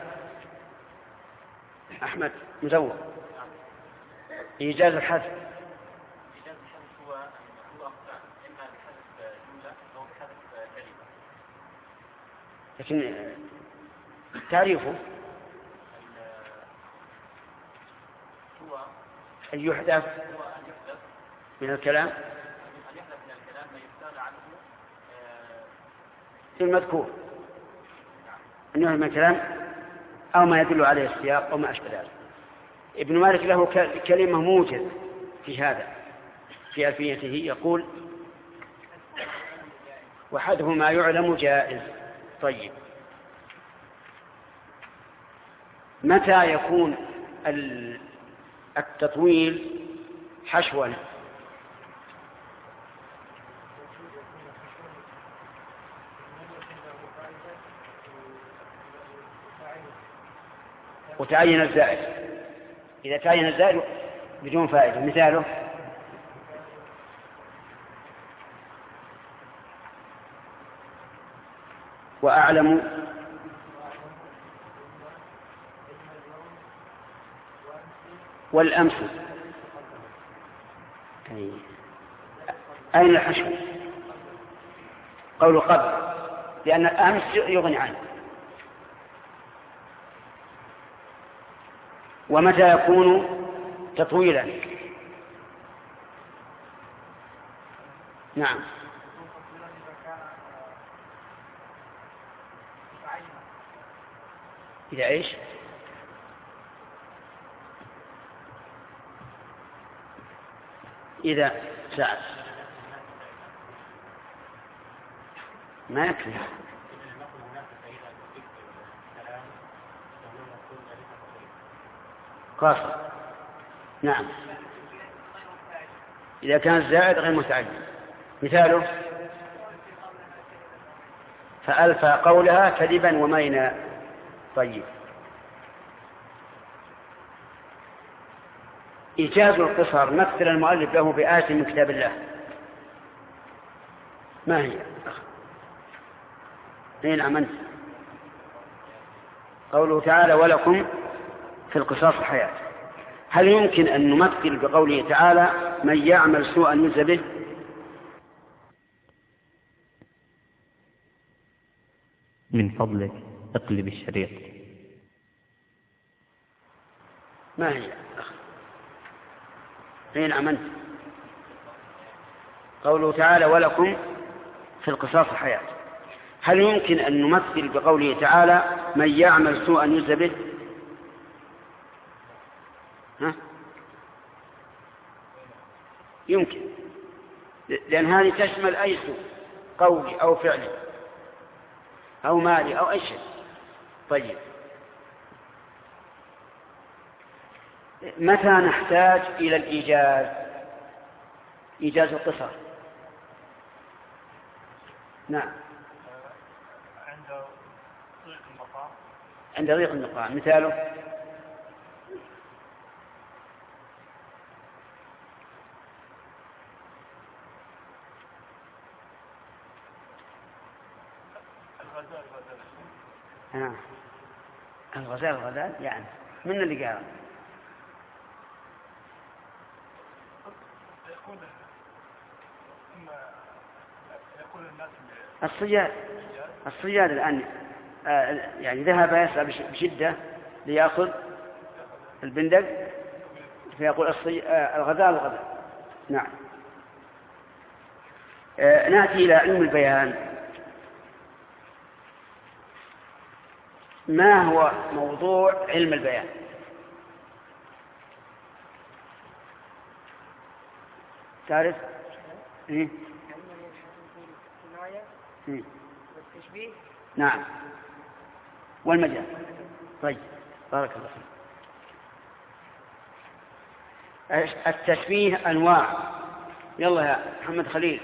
أحمد مزور. إيجاز الحذف هو إما بحذف جملة أو بحذف كلمة، لكن تعريفه هو أن يحذف من الكلام ما يختار عنه المذكور. أن يوهم الكلام أو ما يدل عليه السياق أو ما أشبه ذلك. ابن مالك له كلمة موجز في هذا في ألفيته، يقول وحده ما يعلم جائز. طيب، متى يكون التطويل حشوا؟ وتعين الزائد، إذا تعين الزائد بدون فائدة. مثاله وأعلم والأمس. أين الحشو؟ قول قبل، لأن الأمس يغني عنه. ومتى يكون تطويلا؟ نعم، إذا إيش؟ إذا ساعد ما يكفي. قاصر. نعم، إذا كان الزائد غير متعين. مثاله فألفى قولها كذبا ومينا. طيب، إيجاز القصر مثل المؤلف له بآية من كتاب الله، ما هي؟ أين عملت؟ قوله تعالى ولكم في القصاص حياة. هل يمكن أن نمثل بقوله تعالى من يعمل سوءا يجزى به؟ من فضلك اقلب الشريط. ما هي؟ أين عملت؟ قوله تعالى ولكم في القصاص حياة. هل يمكن أن نمثل بقوله تعالى من يعمل سوءا يجزى به؟ ها؟ يمكن، لأن هذه تشمل أي سوء قولي أو فعلي أو مالي أو أي شيء. طيب، متى نحتاج إلى الإيجاز؟ إيجاز القصر. نعم، عند ضيق النقاء. مثاله الغزال يعني من اللي قال الصياد الآن يعني ذهب يسعى بشدة ليأخذ البندق فيقول الغزال. نعم. نأتي إلى علم البيان. ما هو موضوع علم البيان؟ تعرف؟ والتشبيه. نعم، والمجال. طيب، بارك الله فيك. التشبيه أنواع. يلا يا محمد خليل.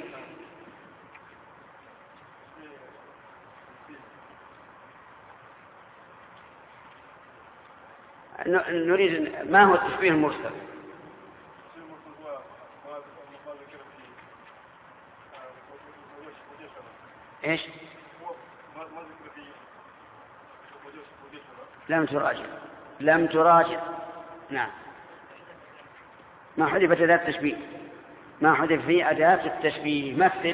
نريد ما هو التشبيه المرسل؟ ايش؟ لم تراجع. نعم، ما حذفت أداة التشبيه، ما حذف فيه أداة التشبيه. مثل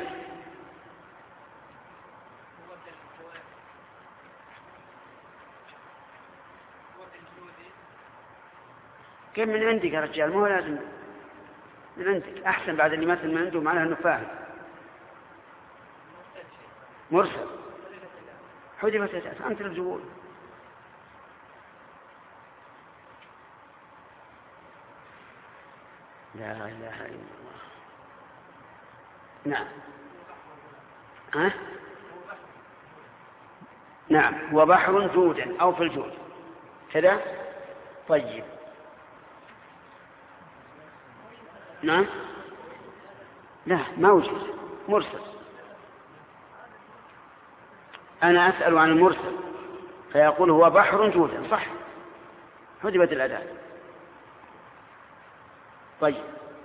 كيف من عندك يا رجال؟ مو لازم من عندك، أحسن بعد اللي مثل من عنده معناه أنه فاهم. مرسل. حذفت الأداة، أنت اللي تقول. لا إله إلا الله. نعم. نعم، هو بحر جودا أو في الجود كذا. طيب نعم. لا ما وجد مرسل. أنا أسأل عن المرسل فيقول هو بحر جودا، صح، حذفت الأداة. طيب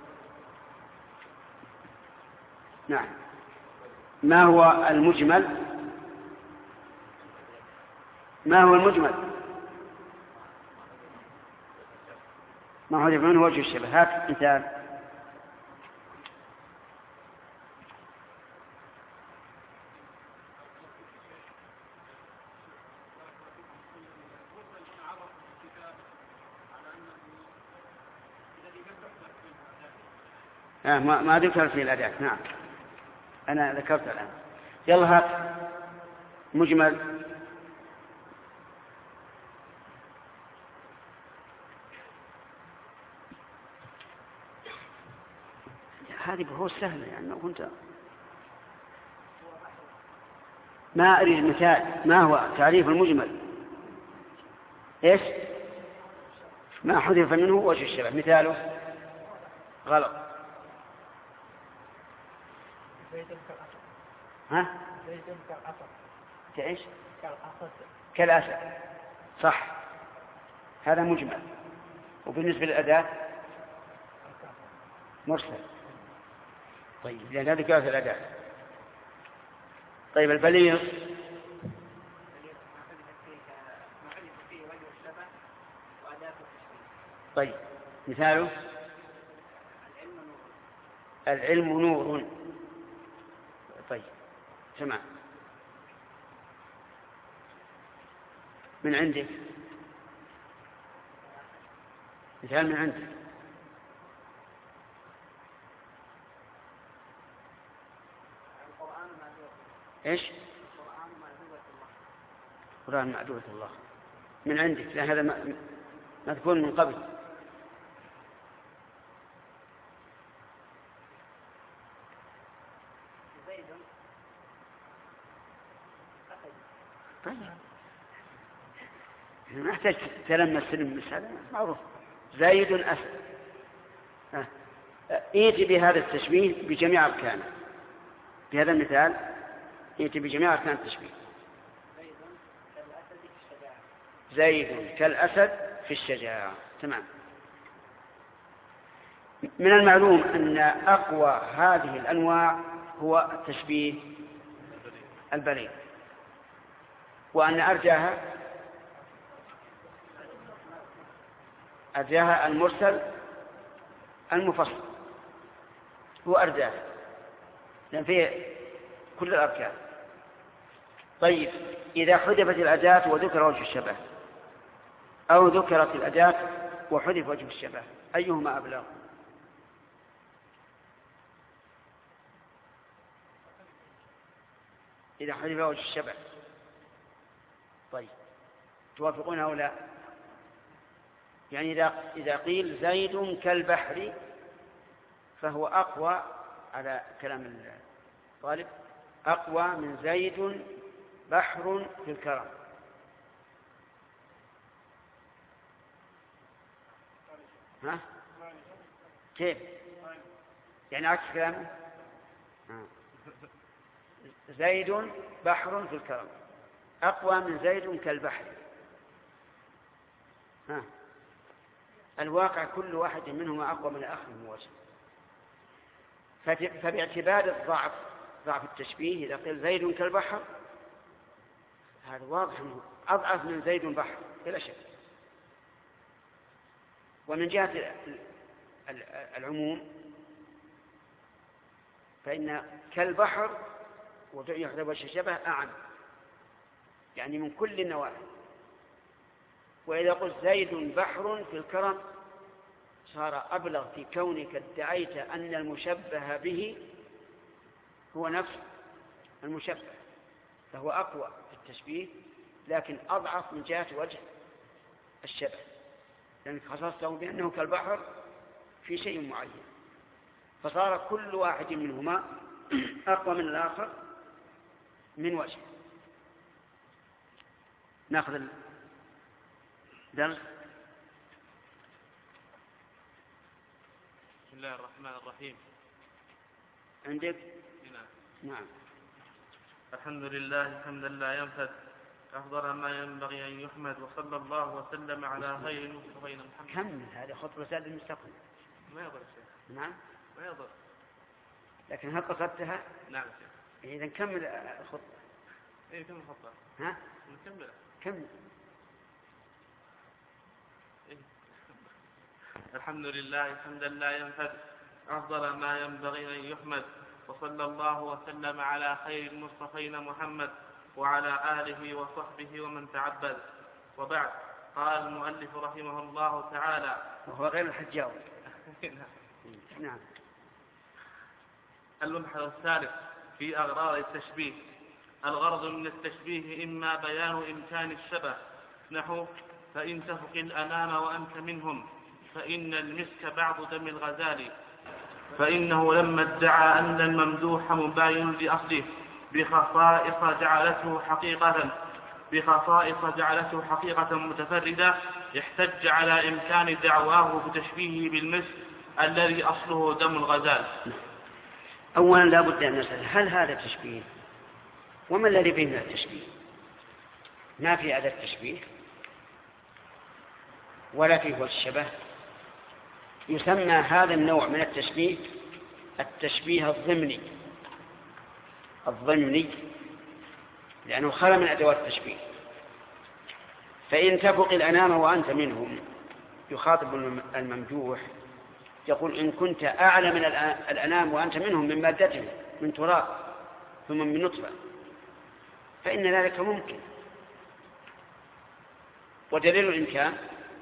نعم. ما هو المجمل؟ ما هو المجمل؟ ما حذف منه وجه الشبه. هات مثال. ما ذكر في الأداة. نعم أنا ذكرت الآن. يلا هات مجمل. هذه بحوث سهلة يعني كنت ما أريد مثال. ما هو تعريف المجمل؟ إيش؟ ما حذف منه وجه الشبه. مثاله غلط. ها؟ كإيش؟ كالأسد، صح، هذا مجمل. وبالنسبة للأداة مرسل. طيب لأن هذه كانت الأداة. طيب البليغ. طيب مثاله العلم نور. طيب سمع من عندك مثال من عندك. ايش؟ القرآن معدودة الله من عندك. لا هذا مذكور من قبل. طيب ما احتاج تلمس المثال معروف. زيد أسد. ائتي بهذا التشبيه بجميع أركانه. بهذا المثال ائتي بجميع أركان التشبيه. زيد كالأسد في الشجاعة. تمام. من المعلوم أن أقوى هذه الأنواع هو التشبيه البليغ، وأن أرجاها المرسل المفصل، هو أرجاه لأن فيه كل الأركان. طيب إذا حذفت الأداة وذكر وجه الشبه أو ذكرت الأداة وحذف وجه الشبه أيهما أبلغ؟ إذا حذف وجه الشبه. طيب توافقون أو لا؟ يعني إذا قيل زيد كالبحر فهو أقوى على كلام الطالب، أقوى من زيد بحر في الكرم. ها؟ كيف؟ يعني عكس كلامه. زيد بحر في الكرم أقوى من زيد كالبحر. ها؟ الواقع كل واحد منهما أقوى من الآخر من وجه. فباعتبار ضعف التشبيه إذا قيل زيد كالبحر هذا واضح أنه أضعف من زيد بحر بلا شك. ومن جهة العموم فإن كالبحر ويحذف وجه الشبه أعم، يعني من كل النواحي. وإذا قلت زيد بحر في الكرم صار أبلغ في كونك ادعيت أن المشبه به هو نفس المشبه، فهو أقوى في التشبيه لكن أضعف من جهة وجه الشبه، لأنك خصصته بأنه كالبحر في شيء معين، فصار كل واحد منهما أقوى من الآخر من وجه. نأخذ الدرس. بسم الله الرحمن الرحيم. عندك؟ نعم. الحمد لله حمدا لا ينفد، أفضل ما ينبغي أن يحمد، وصلى الله وسلم على خير المصطفين محمد. كمل، هذه خطوة سادة المستقبل. ما يضر شيخ. نعم ما يضر. لكن هل قصدتها؟ نعم شيخ. إذا كمل الخطوة. إيه كمل الخطوة. ها؟ نكمل. كمل. إيه. الحمد لله حمدا لا ينفد، أفضل ما ينبغي أن يحمد، وصلى الله وسلم على خير المصطفين محمد وعلى آله وصحبه ومن تعبد، وبعد. قال المؤلف رحمه الله تعالى، وهو غير الحجاوي. نعم. المبحث الثالث في أغراض التشبيه. الغرض من التشبيه إما بيان إمكان الشبه، نحو فإن تفق الأنام وأنت منهم فإن المسك بعض دم الغزال، فإنه لما ادعى أن الممدوح مباين لأصله بخصائص جعلته حقيقة متفردة، يحتج على إمكان دعواه بتشبيهه بالمسك الذي أصله دم الغزال. أولا لا بد أن نسأل هل هذا تشبيه؟ وما الذي فيه من التشبيه؟ ما في أداة التشبيه ولا فيه وجه الشبه. يسمى هذا النوع من التشبيه التشبيه الضمني لأنه خلى من أدوات التشبيه. فإن تفق الأنام وأنت منهم، يخاطب الممدوح يقول إن كنت أعلى من الأنام وأنت منهم من مادتهم، من تراب ثم من نطفة، فإن ذلك ممكن. ودليل الإمكان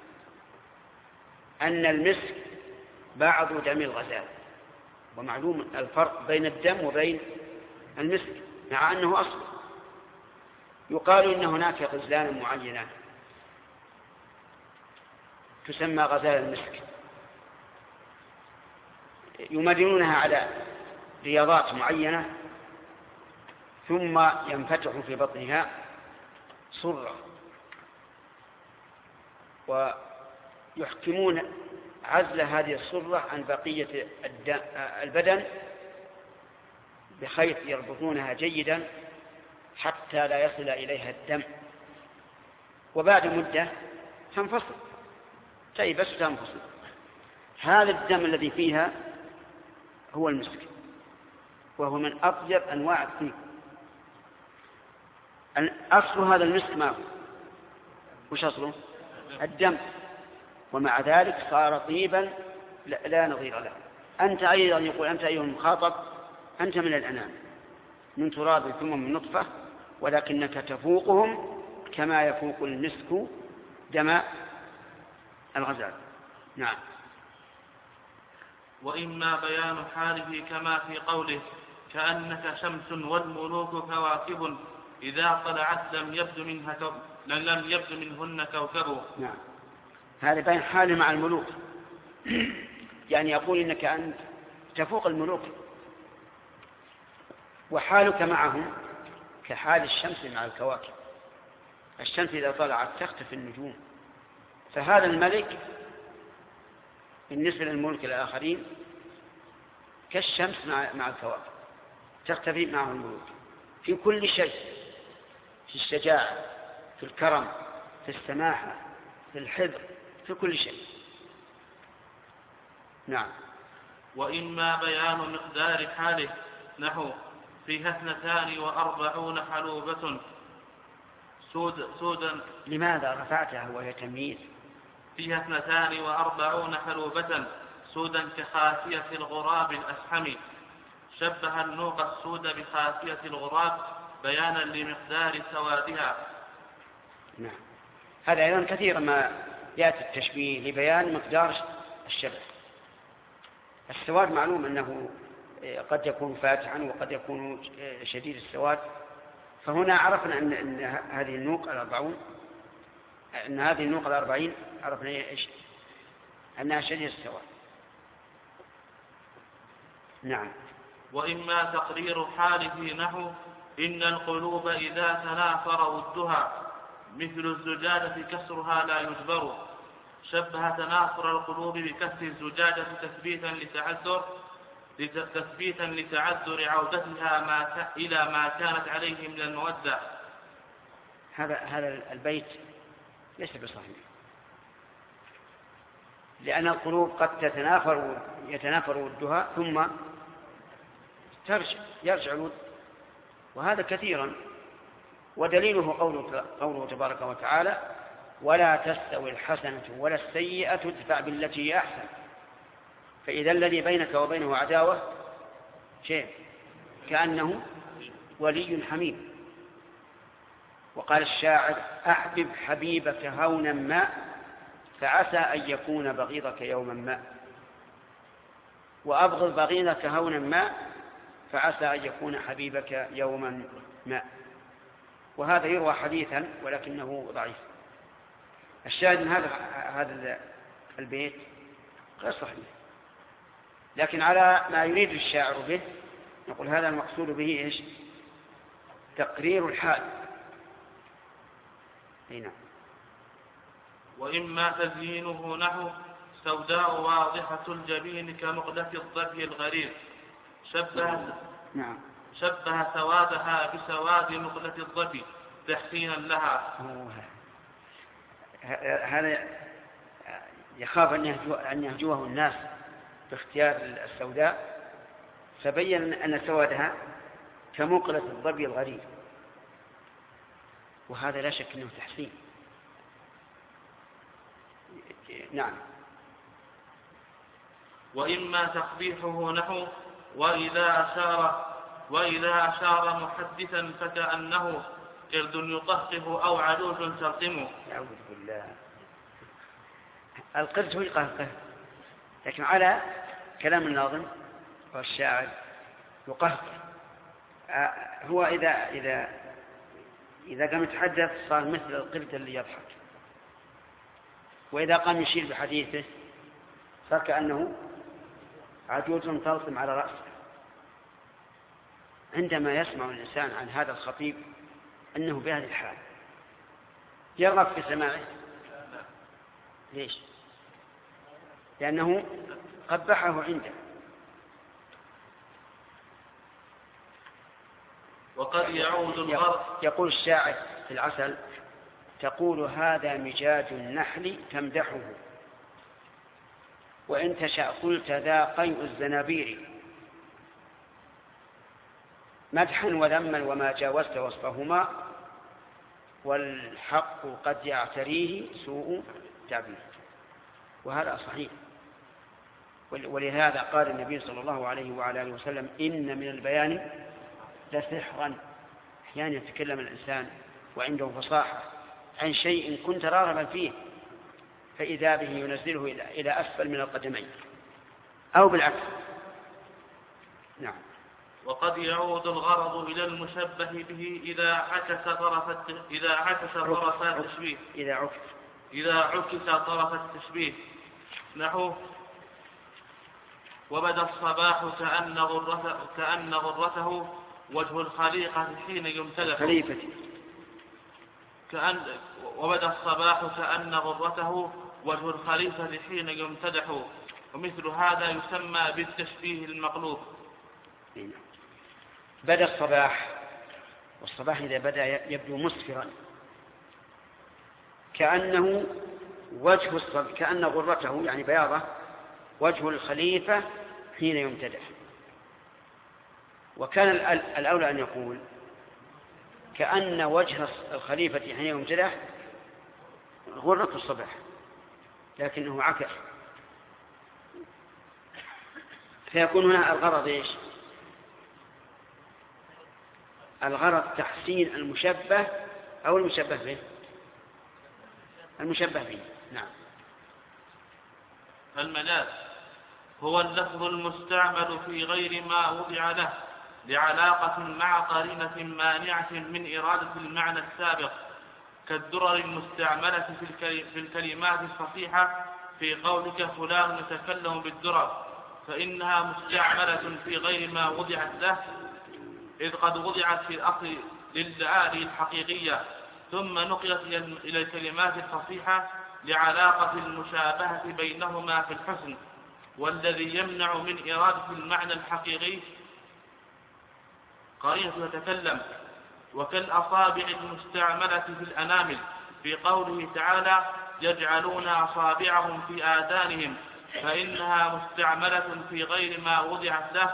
أن المسك بعض دم الغزال، ومعلوم الفرق بين الدم وبين المسك مع أنه أصل. يقال إن هناك غزلان معينة تسمى غزال المسك، يمرنونها على رياضات معينة ثم ينفتح في بطنها صرة، ويحكمون عزل هذه الصرة عن بقية البدن بخيط يربطونها جيدا حتى لا يصل إليها الدم، وبعد مدة تنفصل، بس تنفصل. هذا الدم الذي فيها هو المسك، وهو من أطيب أنواع الطيب. أصل هذا المسك ما هو؟ وش أصله؟ الدم، ومع ذلك صار طيبا لا نظير له. أنت أيضا يقول أنت أيها المخاطب أنت من الأنام، من تراب ثم من نطفة، ولكنك تفوقهم كما يفوق المسك دم الغزال. نعم. وإما بيان حاله كما في قوله كأنك شمس والملوك كواكب إذا طلعت لم يبد منهن كوكب. نعم، هذا بين حاله مع الملوك. يعني يقول إنك أنت تفوق الملوك، وحالك معهم كحال الشمس مع الكواكب. الشمس إذا طلعت تختفي النجوم، فهذا الملك بالنسبة للملك الآخرين كالشمس مع الكواكب، تختفي معه الملوك في كل شيء، في الشجاعة، في الكرم، في السماحة، في الحذر، في كل شيء. نعم. وإما بيان مقدار حاله، نحو فيها 42 حلوبة سودا. لماذا رفعتها وهي تمييز؟ فيها 42 حلوبة سودا كخاسية الغراب الأسحم، شبه النوق السود بخاسية الغراب بيانا لمقدار سوادها. نعم، هذا أيضا كثيرا ما يأتي التشبيه لبيان مقدار الشبه. السواد معلوم أنه قد يكون فاتحا وقد يكون شديد السواد، فهنا عرفنا أن هذه النوق 40 أن هذه النوق 40 عرفنا إيش أنها شجر السواء. نعم. وإما تقرير حاله نحو إن القلوب إذا تنافر ودها مثل الزجاجة كسرها لا يجبر. شبه تنافر القلوب بكسر الزجاجة تثبيتا لتعذر عودتها إلى ما كانت عليه من المودة. هذا البيت ليس بصحيح، لأن القلوب قد يتنافر ودها ثم يرجع الود، وهذا كثيرا. ودليله قوله تبارك وتعالى ولا تستوي الحسنة ولا السيئة ادفع بالتي هي أحسن. فإذا الذي بينك وبينه عداوة شيء كأنه ولي حميم. وقال الشاعر أحبب حبيبك هونا ما فعسى أن يكون بغيضك يوما ما، وأبغض بغيضك هونا ما فعسى أن يكون حبيبك يوما ما. وهذا يروى حديثا ولكنه ضعيف. الشاهد من هذا البيت غير صحيح، لكن على ما يريد الشاعر به نقول هذا المقصود به إيش؟ تقرير الحال. هنا. وإما تزيينه نحو سوداء واضحة الجبين كمقلة الظبي الغريب. شبه سوادها بسواد مقلة الظبي تحسينا لها. هذا يخاف أن يهجوه الناس باختيار السوداء، فبين أن سوادها كمقلة الظبي الغريب، وهذا لا شك أنه تحسين. نعم. وإما تقبيحه نحو وإذا أشار محدثا فكأنه قرد يقهقه أو عجوز تلطمه. أعوذ بالله. القرد هو يقهقه، لكن على كلام الناظم والشاعر يقهقه. هو إذا قام يتحدث صار مثل القرد اللي يضحك، وإذا قام يشير بحديثه فكأنه عجوز تلطم على رأسه. عندما يسمع الإنسان عن هذا الخطيب أنه بهذه الحال يرغب في سماعه. ليش؟ لأنه قبحه عنده. وقد يعود الغرب. يقول الشاعر في العسل تقول هذا مجاج النحل تمدحه، وإن تشاء قلت ذا قيء الزنابير، مدحا وذما وما جاوزت وصفهما، والحق قد يعتريه سوء تعبير. وهذا صحيح. ولهذا قال النبي صلى الله عليه وعلى آله وسلم إن من البيان لسحرا. أحيانا يتكلم الإنسان وعنده فصاحة عن شيء كنت راغبا فيه فإذا به ينزله إلى أسفل من القدمين أو بالعكس. نعم. وقد يعود الغرض إلى المشبه به إذا عكس طرف التشبيه. إذا عكس طرف التشبيه نحو وبدا الصباح كأن غرته وجه الخليقة حين يمتدح. وبدا الصباح كأن غرته وجه الخليفة حين يمتدح، ومثل هذا يسمى بالتشبيه المقلوب. بدا الصباح، والصباح إذا بدا يبدو مسفرا كأنه كأن غرته يعني بياضه وجه الخليفة حين يمتدح. وكان الأولى أن يقول كأن وجه الخليفة حين يمتدح غرة الصباح، لكنه عكس، فيكون هنا الغرض إيش؟ الغرض تحسين المشبه أو المشبه به؟ المشبه به. نعم. المجاز هو اللفظ المستعمل في غير ما وضع له لعلاقة مع قرينة مانعة من إرادة المعنى السابق، كالدرر المستعملة في الكلمات الفصيحة في قولك فلان يتكلم بالدرر، فإنها مستعملة في غير ما وضعت له، إذ قد وضعت في الأصل للدعاء الحقيقية، ثم نقلت إلى الكلمات الفصيحة لعلاقة المشابهة بينهما في الحسن، والذي يمنع من إرادة المعنى الحقيقي قرينة يتكلم، وكالأصابع المستعملة في الأنامل في قوله تعالى يجعلون أصابعهم في آذانهم، فإنها مستعملة في غير ما وضعت له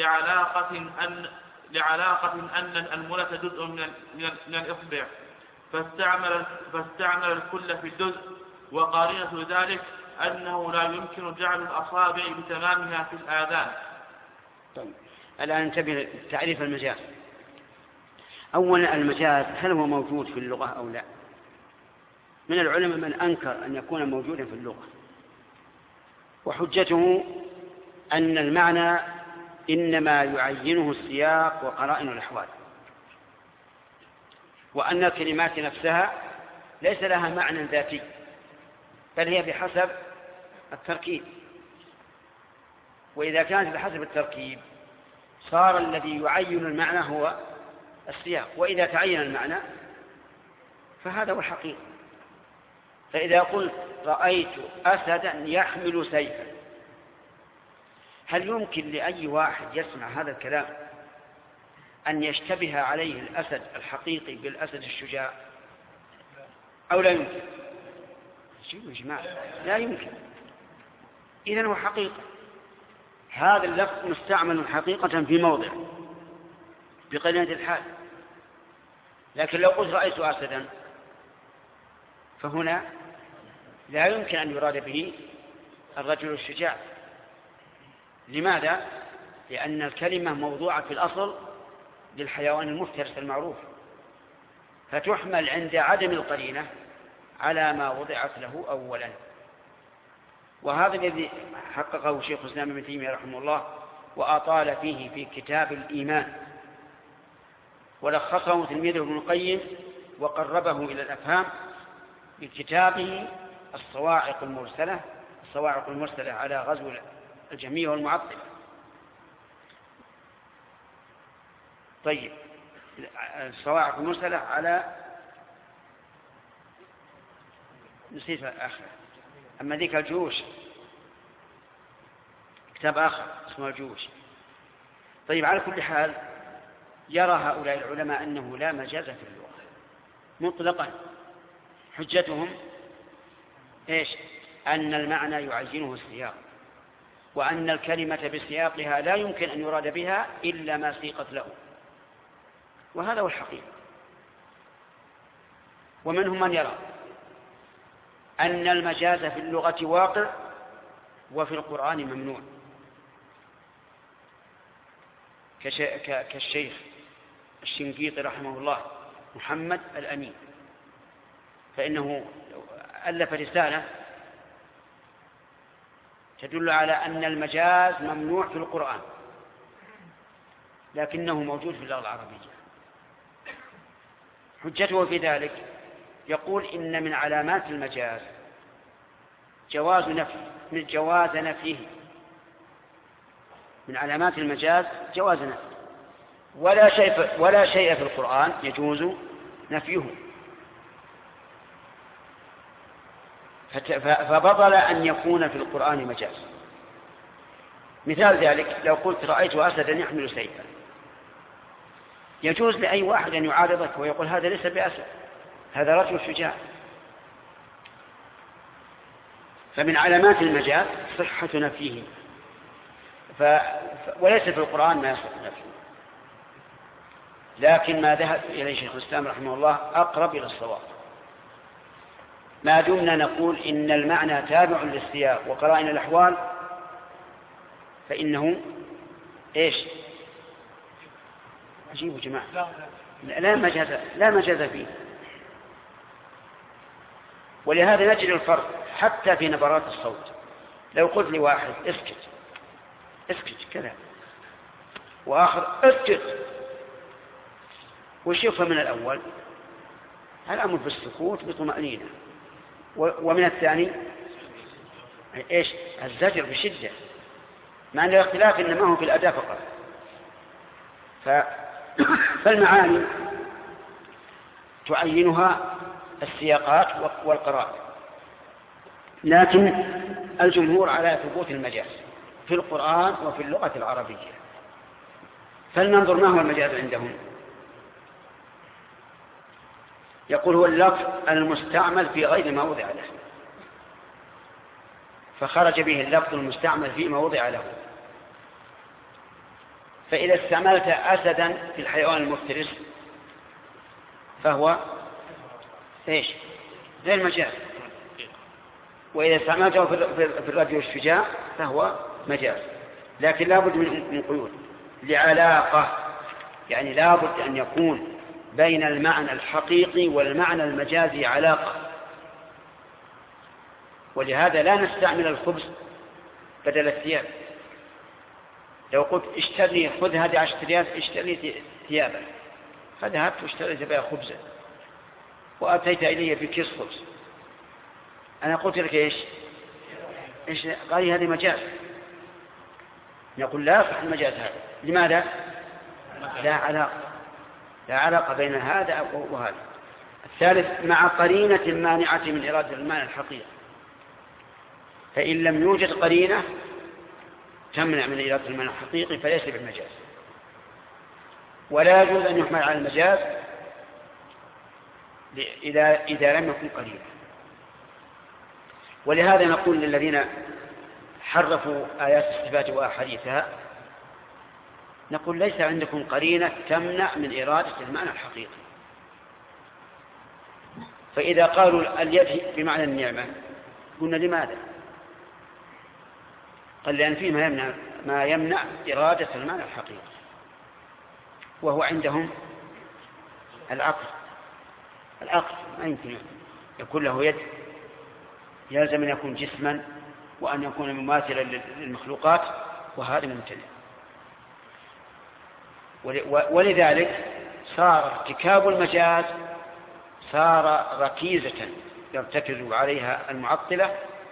لعلاقة أن الأنملة جزء من الإصبع، فاستعمل الكل في الجزء، وقارنة ذلك أنه لا يمكن جعل الأصابع بتمامها في الآذان. طيب. الآن انتبه تعريف المجاز. أولا المجاز هل هو موجود في اللغة أو لا؟ من العلماء من أنكر أن يكون موجودا في اللغة، وحجته أن المعنى إنما يعينه السياق وقرائن الأحوال، وأن الكلمات نفسها ليس لها معنى ذاتي، بل هي بحسب التركيب، وإذا كانت بحسب التركيب صار الذي يعين المعنى هو السياق، وإذا تعين المعنى فهذا هو الحقيقة. فإذا قلت رأيت أسدا يحمل سيفا، هل يمكن لأي واحد يسمع هذا الكلام أن يشتبه عليه الأسد الحقيقي بالأسد الشجاع أو لا يمكن؟ شو يا جماعة؟ لا يمكن. إذن هو حقيقة. هذا اللفظ مستعمل حقيقة في موضع بقرينة الحال، لكن لو قلت رأيت أسدا فهنا لا يمكن أن يراد به الرجل الشجاع. لماذا؟ لأن الكلمة موضوعة في الأصل للحيوان المفترس المعروف، فتحمل عند عدم القرينة على ما وضعت له أولا. وهذا الذي حققه شيخ الإسلام ابن تيمية رحمه الله، وأطال فيه في كتاب الإيمان، ولخصه تلميذه ابن القيم وقربه إلى الأفهام بكتابه الصواعق المرسلة على غزو الجميع والمعطل. طيب، الصواعق المرسلة على نسيت آخر، أما ذيك الجيوش كتاب آخر اسمه الجيوش. طيب، على كل حال يرى هؤلاء العلماء أنه لا مجاز في اللغة مطلقا. حجتهم إيش؟ أن المعنى يعينه السياق، وأن الكلمة بسياقها لا يمكن أن يراد بها إلا ما سيقت له، وهذا هو الحقيقة. ومنهم من يرى أن المجاز في اللغة واقع وفي القرآن ممنوع، كالشيخ الشنقيطي رحمه الله محمد الأمين، فإنه ألف رسالة تدل على أن المجاز ممنوع في القرآن لكنه موجود في اللغة العربية. حجته في ذلك يقول إن من علامات المجاز جواز نفيه، من علامات المجاز جواز نفيه، ولا شيء في القرآن يجوز نفيه، فبطل أن يكون في القرآن مجاز. مثال ذلك لو قلت رأيت أسدا يحمل سيفا، يجوز لأي واحد أن يعارضك ويقول هذا ليس بأسد، هذا رجل شجاع. فمن علامات المجاز صحة نفيه، وليس في القرآن ما يصح نفيه، لكن ما ذهب إليه شيخ الإسلام رحمه الله أقرب إلى الصواب. ما دمنا نقول إن المعنى تابع للسياق وقرائن الأحوال فإنه إيش؟ عجيب جماعة، لا مجاز فيه. ولهذا نجد الفرق حتى في نبرات الصوت. لو قلت لواحد اسكت كذا، وآخر ارجع. وش يفهم من الأول؟ الأمر بالسكوت بطمأنينة. ومن الثاني إيش؟ الزجر بشدة، مع أن الاختلاف إنما هو في الأداء فقط. فالمعاني تعينها السياقات والقراءات، لكن الجمهور على ثبوت المجاز في القرآن وفي اللغة العربية. فلننظر ما هو المجاز عندهم. يقول هو اللفظ المستعمل في غير ما وضع له، فخرج به اللفظ المستعمل فيما وضع له. فإذا استعملت أسدا في الحيوان المفترس فهو إيش؟ غير مجاز. وإذا استعملته في الرجل الشجاع فهو مجاز، لكن لا بد من قيود لعلاقة، يعني لا بد أن يكون بين المعنى الحقيقي والمعنى المجازي علاقة. ولهذا لا نستعمل الخبز بدل الثياب. لو قلت اشتري، خذ هذه 10 ريال اشتري ثيابا، فذهبت واشتريت بها خبزا وأتيت إلي بكيس خبز، أنا قلت لك إيش؟ قال لي هذه مجاز. نقول لا يصح المجاز هذا. لماذا؟ لا علاقة بين هذا وهذا. الثالث مع قرينة مانعة من إرادة المعنى الحقيقي، فإن لم يوجد قرينة تمنع من إرادة المعنى الحقيقي فليس بالمجاز. ولا يجوز أن يحمل على المجاز إذا لم يكن قرينة. ولهذا نقول للذين حرفوا آيات الصفات وأحاديثها، نقول ليس عندكم قرينة تمنع من إرادة المعنى الحقيقي. فإذا قالوا اليد بمعنى النعمة قلنا لماذا؟ قال لأن فيه ما يمنع إرادة المعنى الحقيقي، وهو عندهم العقل ما يمكن يكون له يد، يلزم أن يكون جسما وأن يكون مماثلا للمخلوقات، وهذا ممتنع. ولذلك صار ارتكاب المجاز صار ركيزة يرتكز عليها المعطلة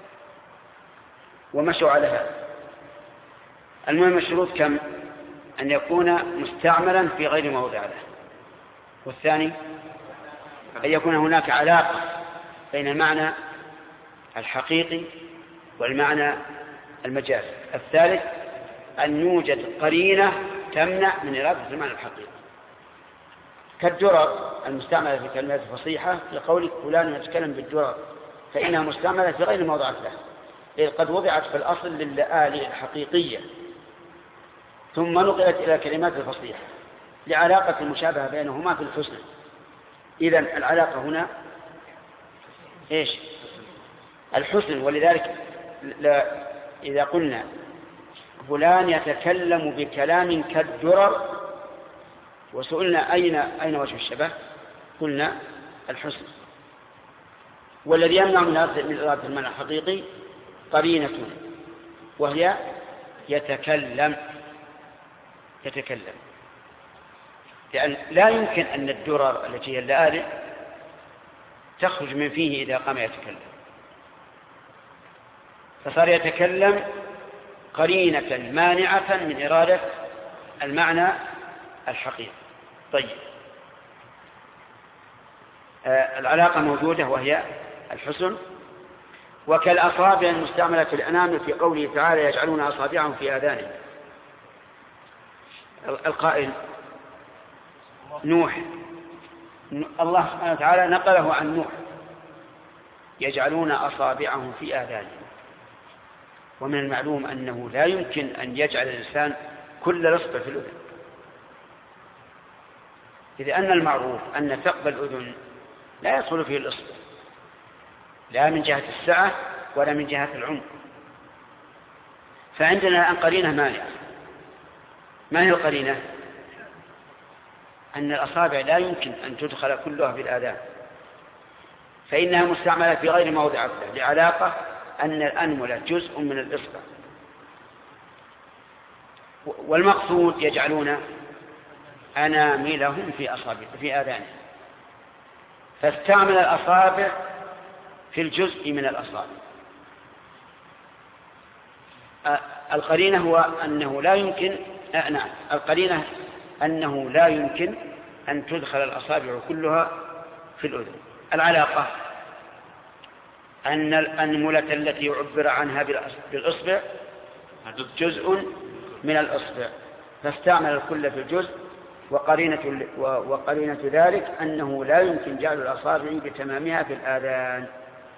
ومشوا على هذا. المهم الشروط كم؟ أن يكون مستعملا في غير موضع له، والثاني أن يكون هناك علاقة بين المعنى الحقيقي والمعنى المجاز. الثالث أن يوجد قرينة تمنع من إرادة المعنى الحقيقي، كالدرر المستعملة في كلمات فصيحة لقولك فلان يتكلم بالدرر، فإنها مستعملة في غير موضع له، إذ قد وضعت في الأصل للآلة الحقيقية ثم نقلت إلى كلمات الفصيحة لعلاقة المشابهة بينهما في الحسن. إذن العلاقة هنا إيش؟ الحسن. ولذلك إذا قلنا فلان يتكلم بكلام كالدرر وسئلنا أين وجه الشبه قلنا الحسن. والذي يمنع من إرادة المعنى الحقيقي قرينة وهي يتكلم، لأن لا يمكن أن الدرر التي هي اللآلئ تخرج من فيه إذا قام يتكلم، فصار يتكلم قرينة مانعة من إرادة المعنى الحقيقي. طيب، العلاقة موجودة وهي الحسن. وكالأصابع المستعملة في الأنامل في قوله تعالى يجعلون أصابعهم في آذانهم. القائل نوح، الله سبحانه وتعالى نقله عن نوح يجعلون أصابعهم في آذانهم. ومن المعلوم أنه لا يمكن أن يجعل الإنسان كل لصق في الأذن، إذ أن المعروف أن ثقب الأذن لا يدخل فيه الإصبع، لا من جهة السعة ولا من جهة العمق. فعندنا الآن قرينة مانعة. ما هي القرينة؟ أن الأصابع لا يمكن أن تدخل كلها في الآذان، فإنها مستعملة في غير موضع لعلاقة أن الأنملة جزء من الإصبع. والمقصود يجعلون أناملهم في آذانهم، فاستعمل الأصابع في الجزء من الأصابع. القرينة هو أنه لا يمكن القرينة أنه لا يمكن أن تدخل الأصابع كلها في الأذن. العلاقة أن الأنملة التي عبر عنها بالإصبع جزء من الإصبع، فاستعمل الكل في الجزء، وقرينة ذلك أنه لا يمكن جعل الأصابع بتمامها في الآذان.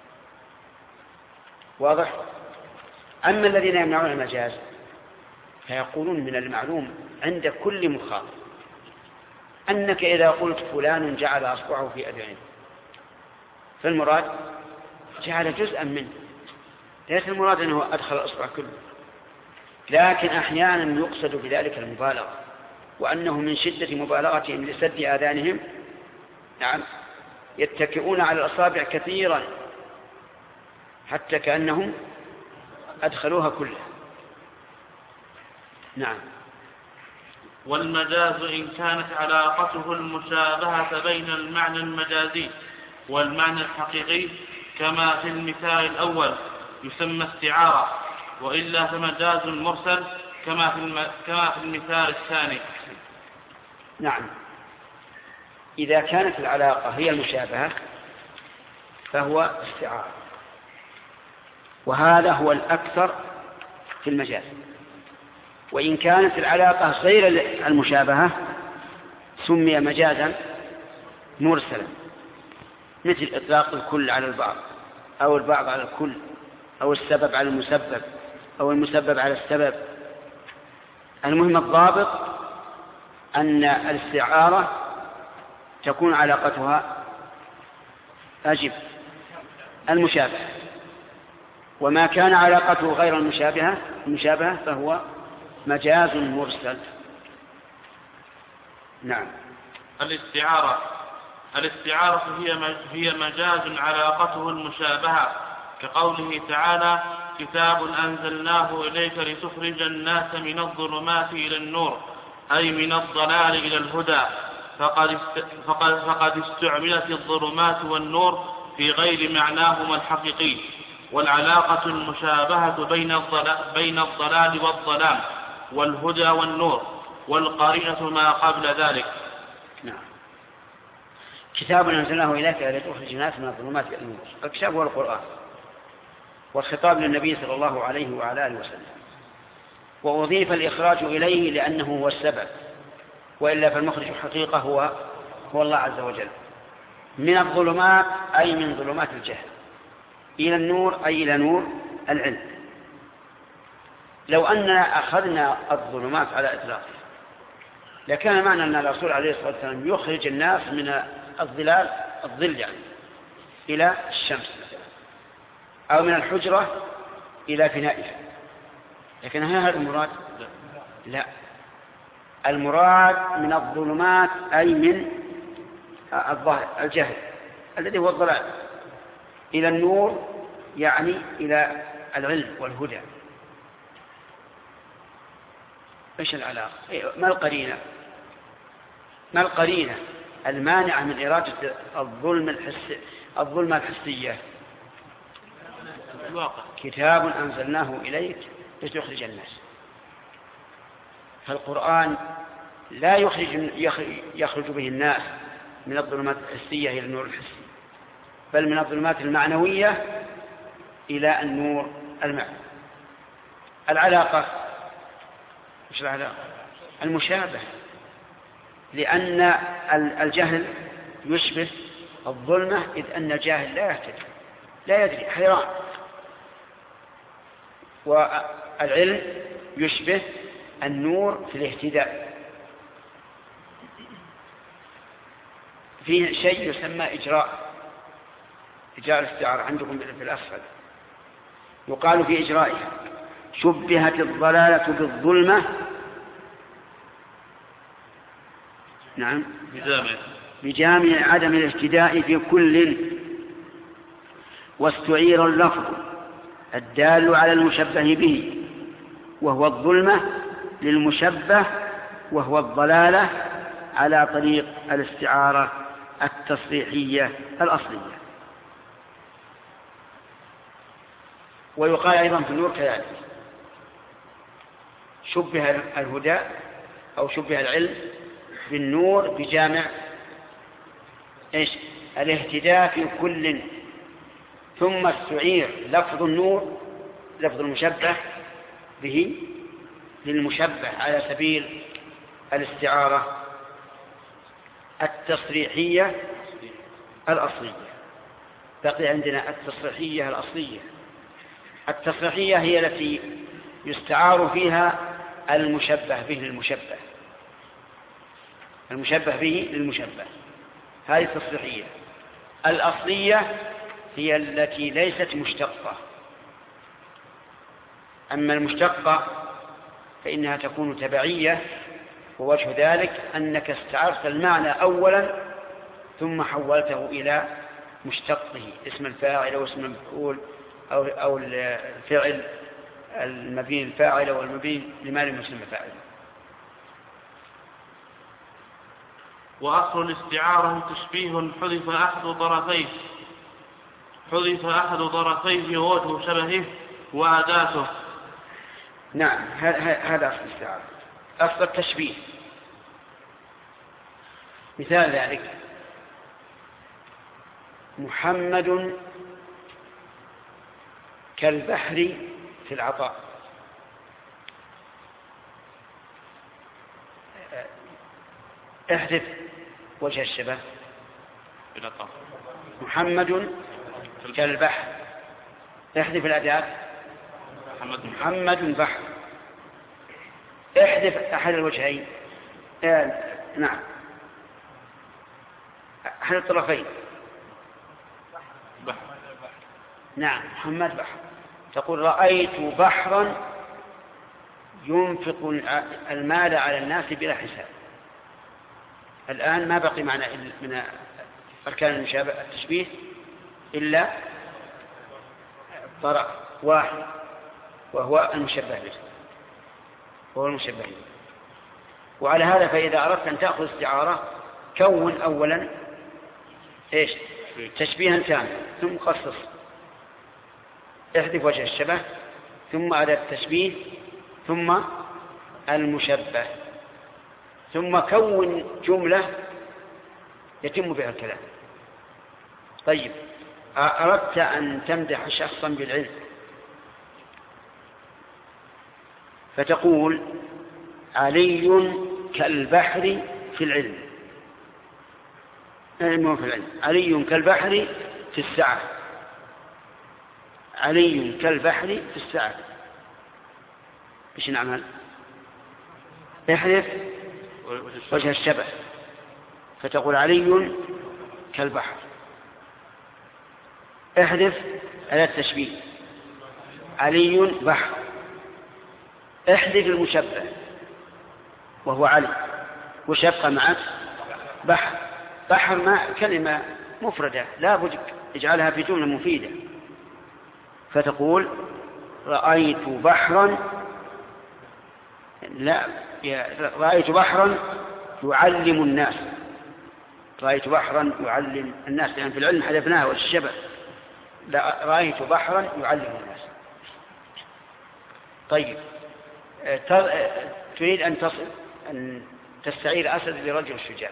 واضح؟ أما الذين يمنعون المجاز فيقولون من المعلوم عند كل مخاطب أنك إذا قلت فلان جعل أصبعه في أذنه فالمراد جعل جزءا منه، ليس المراد أنه أدخل الأصبع كله، لكن أحيانا يقصد بذلك المبالغة، وأنه من شدة مبالغتهم لسد آذانهم نعم يتكئون على الأصابع كثيرا حتى كأنهم أدخلوها كلها. نعم. والمجاز إن كانت علاقته المشابهة بين المعنى المجازي والمعنى الحقيقي كما في المثال الأول يسمى استعارة، وإلا فمجاز مرسل كما في المثال الثاني. نعم. إذا كانت العلاقة هي المشابهة فهو استعارة، وهذا هو الأكثر في المجاز. وإن كانت العلاقة غير المشابهة سمي مجازا مرسلا، مثل إطلاق الكل على البعض أو البعض على الكل أو السبب على المسبب أو المسبب على السبب. المهم الضابط أن الاستعارة تكون علاقتها أجب المشابهة، وما كان علاقته غير المشابهة فهو مجاز مرسل. نعم. الاستعارة هي مجاز علاقته المشابهة، كقوله تعالى كتاب أنزلناه إليك لتخرج الناس من الظلمات إلى النور، أي من الضلال إلى الهدى، فقد استعملت الظلمات والنور في غير معناهما الحقيقي. والعلاقة المشابهة بين الضلال والظلام والهدى والنور، والقرينة ما قبل ذلك. نعم. كتاب أنزلناه إليك لتخرج الناس من الظلمات إلى النور، الكتاب هو القرآن، والخطاب للنبي صلى الله عليه وعلى آله وسلم، وأضيف الإخراج إليه لأنه هو السبب، وإلا فالمخرج حقيقة هو الله عز وجل. من الظلمات أي من ظلمات الجهل إلى النور أي إلى نور العلم. لو أننا أخذنا الظلمات على إطلاقها لكان معنى أن الرسول عليه الصلاة والسلام يخرج الناس من الظل يعني إلى الشمس مثلا، أو من الحجرة إلى فنائها، لكن هذا المراد؟ لا، المراد من الظلمات أي من الجهل الذي هو الضلال إلى النور، يعني إلى العلم والهدى. إيش العلاقة؟ ما القرينة المانعة من إرادة الظلمة الحسية؟ كتاب أنزلناه إليك لتخرج الناس. فالقرآن لا يخرج به الناس من الظلمات الحسية إلى النور الحسي، بل من الظلمات المعنوية إلى النور المعنوي. العلاقة مش العلاقة المشابهة، لأن الجهل يشبه الظلمة، إذ أن الجاهل لا يدري حيران، والعلم يشبه النور في الاهتداء. فيه شيء يسمى إجراء الاستعارة عندكم في الأسفل، يقال في إجرائها شبهت الضلالة بالظلمة نعم بجامع عدم الاهتداء في كل، واستعير اللفظ الدال على المشبه به وهو الظلمة للمشبه، وهو الضلالة على طريق الاستعارة التصريحية الأصلية. ويقال أيضا في النور كذلك، شبه الهدى أو شبه العلم بالنور بجامع الاهتداء في كل، ثم استعير لفظ النور لفظ المشبه به للمشبه على سبيل الاستعارة التصريحية الأصلية. بقي عندنا التصريحية الأصلية. التصريحية هي التي يستعار فيها المشبه به للمشبه، المشبه به للمشبه، هذه التصريحية. الأصلية هي التي ليست مشتقة. أما المشتقة فإنها تكون تبعية، ووجه ذلك أنك استعرت المعنى أولا ثم حولته إلى مشتقه، اسم الفاعل أو اسم المفعول أو الفعل المبني للفاعل أو المبني لما لم يسمى فاعل. وأصل الاستعارة تشبيه حذف أحد طرفيه ووجه شبهه وأداته. نعم، هذا أصل الاستعارة، أصل التشبيه. مثال ذلك: محمد كالبحر في العطاء. احذف وجه الشبه. محمد كالبحر، احذف الأداة. محمد بحر، احذف أحد الوجهين. نعم، أحد الطرفين. بحر. نعم، محمد بحر. تقول رأيت بحرا ينفق المال على الناس بلا حساب. الآن ما بقي معنا من أركان التشبيه إلا طرف واحد، وهو المشبه به، وعلى هذا فإذا أردت أن تأخذ استعارة كون أولا تشبيها تاما، ثم قصص، احذف وجه الشبه، ثم أداة التشبيه، ثم المشبه، ثم كون جملة يتم بها الكلام. طيب، أردت أن تمدح شخصا بالعلم، فتقول علي كالبحر في العلم. علي كالبحر في السعة. علي كالبحر في السعة. ايش نعمل؟ احذف وجه الشبه، فتقول علي كالبحر. احذف على التشبيه، علي بحر. احذف المشبه وهو علي، وشبقى معك بحر. بحر ما كلمة مفردة، لا بد اجعلها في جملة مفيدة، فتقول رأيت بحرا، لا، رأيت بحرا يعلم الناس. رأيت بحرا يعلم الناس، يعني في العلم حذفناه والشبه. لا، رأيت بحرا يعلم الناس. طيب، تريد أن تستعير أسد لرجل الشجاع،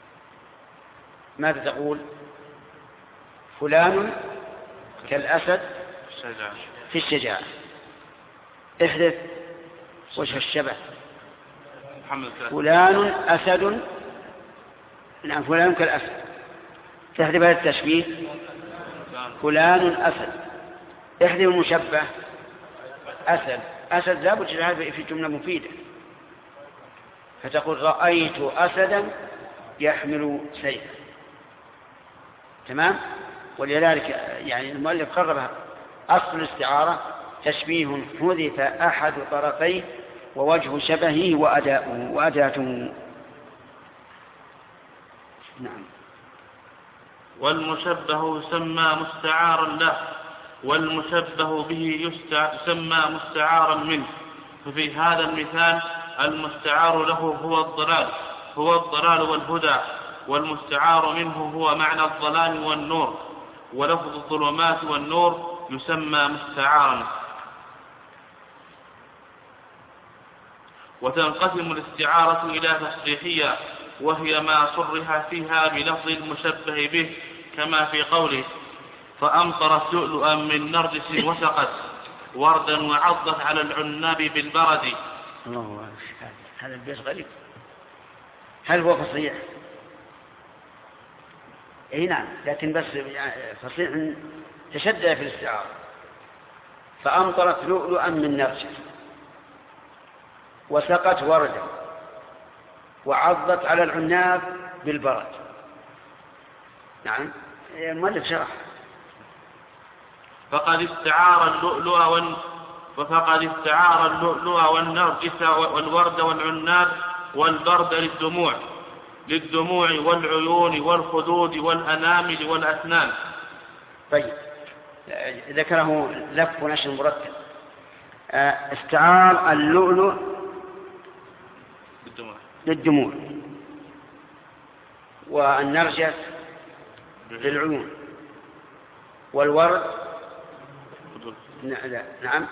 ماذا تقول؟ فلان كالأسد في الشجاعة. احذف وجه الشبه، فلان أسد. نعم، فلان كالأسد. تحذف هذا التشبيه، فلان أسد. احذف المشبه، أسد. أسد لا بد هذا في جملة مفيدة، فتقول رأيت أسدا يحمل سيفا. تمام. ولذلك يعني المؤلف قربها أصل الاستعارة تشبيه حذف أحد طرفيه ووجه شبهه وأداته. نعم. والمشبه يسمى مستعارا له، والمشبه به يسمى مستعارا منه. ففي هذا المثال المستعار له هو الضلال والهدى، والمستعار منه هو معنى الظلام والنور، ولفظ الظلمات والنور يسمى مستعارا. وتنقسم الاستعارة إلى تصريحية، وهي ما صرح فيها بلفظ المشبه به، كما في قوله فأمطرت لؤلؤا من نرجس وسقت وردا وعضت على العناب بالبرد. الله، هذا البيت غريب. هل هو فصيح؟ اي نعم، لكن بس فصيح تشدد في الاستعارة. فأمطرت لؤلؤا من نرجس وسقت وردا وعضت على العناب بالبرد. نعم، المؤلف شرح. فقد استعار اللؤلؤ والنرجس والورد والعناب والبرد للدموع والعيون والخدود والأنامل والأسنان. طيب، ذكره لف ونشر مرتب. استعار اللؤلؤ للدموع، والنرجس للعيون، والورد نعم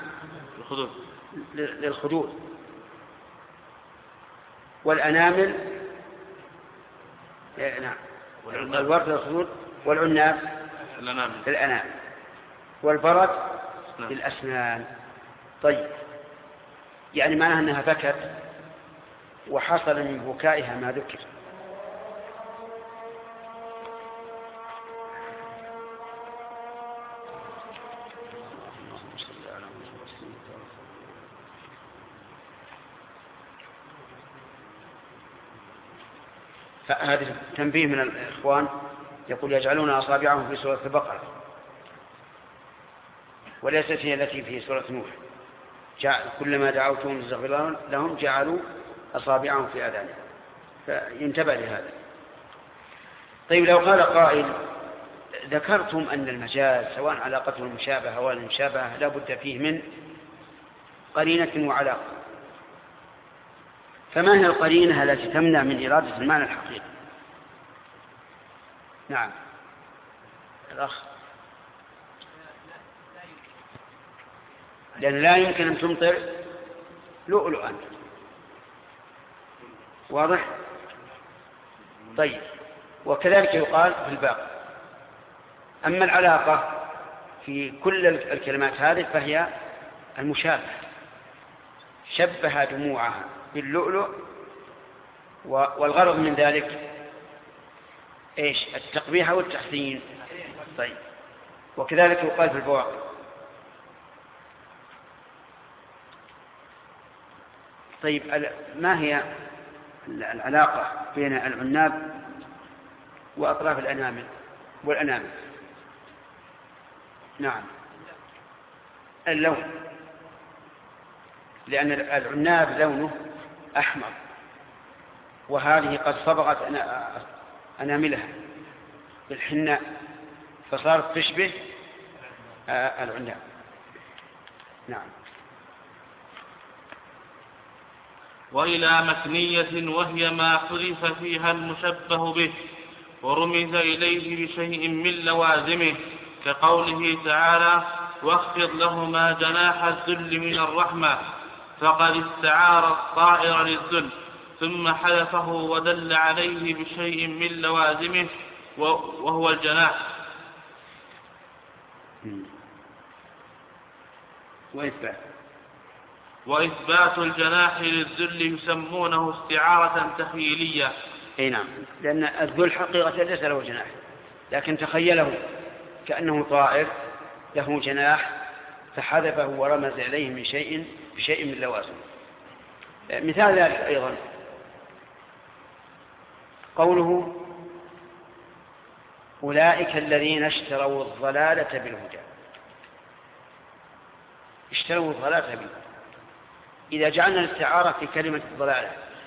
للخدود، والأنامل نعم الورد للخدود، والعناب للأنامل، والبرد للأسنان. طيب، يعني معناها أنها بكت وحصل من بكائها ما ذكر. فهذا تنبيه من الإخوان، يقول يجعلون أصابعهم في سورة البقرة وليست هي التي في سورة نوح. كلما دعوتهم لتغفر لهم جعلوا أصابعهم في آذانهم، فينتبه لهذا. طيب، لو قال قائل ذكرتم أن المجاز سواء علاقته المشابهة أو المشابهة لا بد فيه من قرينة وعلاقة، فما هي القرينة التي تمنع من إرادة المعنى الحقيقي؟ نعم الأخ. لأن لا يمكن أن تمطر لؤلؤا، واضح؟ طيب، وكذلك يقال في الباقي. أما العلاقة في كل الكلمات هذه فهي المشابهة، شبه دموعها باللؤلؤ، والغرض من ذلك إيش؟ التقبيح والتحسين. طيب، وكذلك يقال في البواقي. طيب، ما هي العلاقة بين العناب وأطراف الأنامل والأنامل؟ نعم، اللون، لأن العناب لونه أحمر، وهذه قد صبغت أناملها بالحناء فصارت تشبه العناب. نعم. وإلى مكنية، وهي ما حذف فيها المشبه به ورمز إليه بشيء من لوازمه، كقوله تعالى واخفض لهما جناح الذل من الرحمة، فقد استعار الطائر للذل ثم حذفه ودل عليه بشيء من لوازمه وهو الجناح. وإثبات الجناح للذل يسمونه استعارة تخيلية. أي نعم، لأن الذل حقيقة ليس له جناح، لكن تخيله كأنه طائر له جناح فحذفه ورمز إليه بشيء من لوازم. مثال ذلك أيضا قوله أولئك الذين اشتروا الضلالة بالهدى. اشتروا الضلالة بالهدى. إذا جعلنا الاستعارة في كلمة الضلالة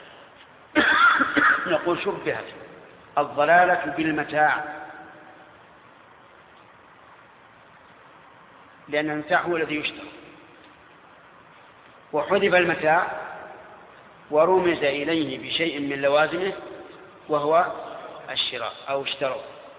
نقول شبهت الضلالة بالمتاع، لأن المتاع هو الذي يشترى، وحذف المتاع ورمز إليه بشيء من لوازمه وهو الشراء أو اشتروا،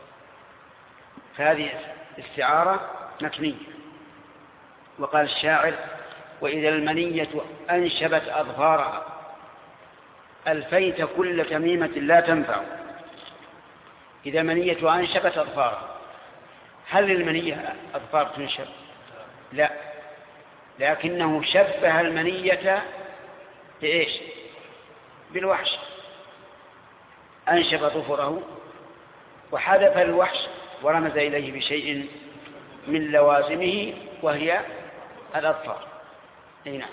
فهذه استعارة مكنية. وقال الشاعر: وإذا المنية أنشبت أظفارها ألفيت كل تميمة لا تنفع. إذا المنية أنشبت أظفارها، هل المنية أظفار تنشب؟ لا، لكنه شبه المنية بإيش؟ بالوحش، أنشب ظفره وحذف الوحش ورمز إليه بشيء من لوازمه وهي الأظفار. نعم.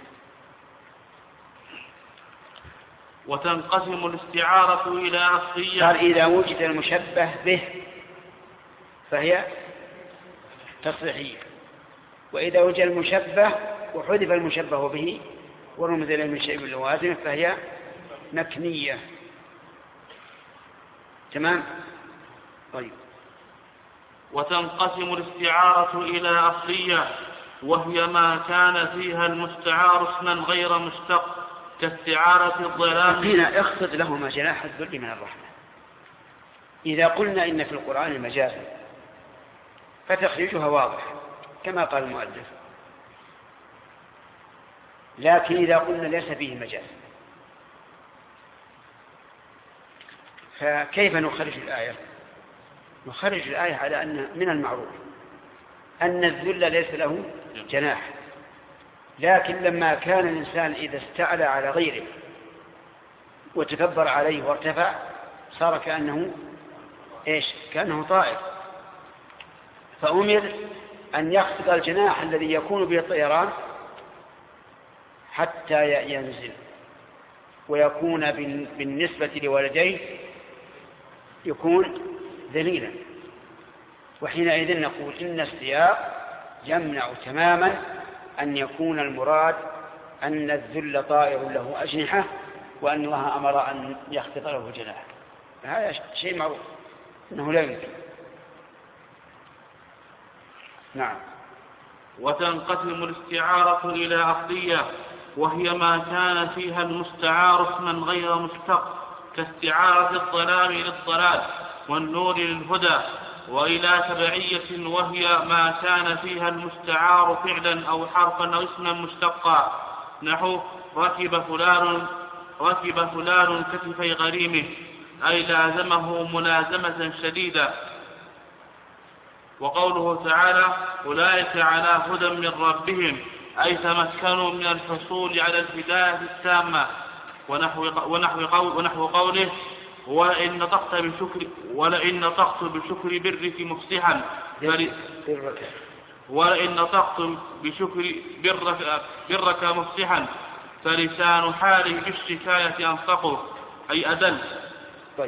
وتنقسم الاستعارة إلى أصلية. قال: إذا وجد المشبه به فهي تصريحية، وإذا وجد المشبه وحذف المشبه به ورمز إليه من شيء من لوازمه فهي مكنية. تمام؟ طيب. وتنقسم الاستعارة إلى أصلية، وهي ما كان فيها المستعار اسما غير مشتق، كاستعارة الضلال. هنا اخفض لهما جناح الذل من الرحمة. إذا قلنا إن في القرآن مجازا فتخريجها واضح كما قال المؤلف، لكن إذا قلنا ليس فيه مجاز فكيف نخرج الآية؟ نخرج الآية على أن من المعروف أن الذل ليس له جناح، لكن لما كان الإنسان إذا استعلى على غيره وتكبر عليه وارتفع صار كأنه إيش؟ كأنه طائر، فأمر أن يخفض الجناح الذي يكون به الطيران حتى ينزل ويكون بالنسبة لولديه يكون ذليلا. وحينئذ نقول إن السياق يمنع تماما أن يكون المراد أن الذل طائر له أجنحة وأن الله أمر أن يخفض له جناح. هذا شيء معروف أنه لا يمكن. نعم. وتنقسم الاستعارة إلى أصلية، وهي ما كان فيها المستعار اسما غير مشتق، كاستعارة الظلام للضلال والنور للهدى، وإلى تبعية، وهي ما كان فيها المستعار فعلا أو حرفا أو اسما مشتقا، نحو ركب فلان كتفي غريمه، أي لازمه ملازمة شديدة. وقوله تعالى: أولئك على هدى من ربهم، أي تمكنوا من الحصول على الهداية التامة. ونحو قوله: ولئن نطقت بشكر برك مفسحا ولئن نطقت بشكر برك مفسحا فلسان حاله بالشكاية أنطقه، أي أدل. طيب.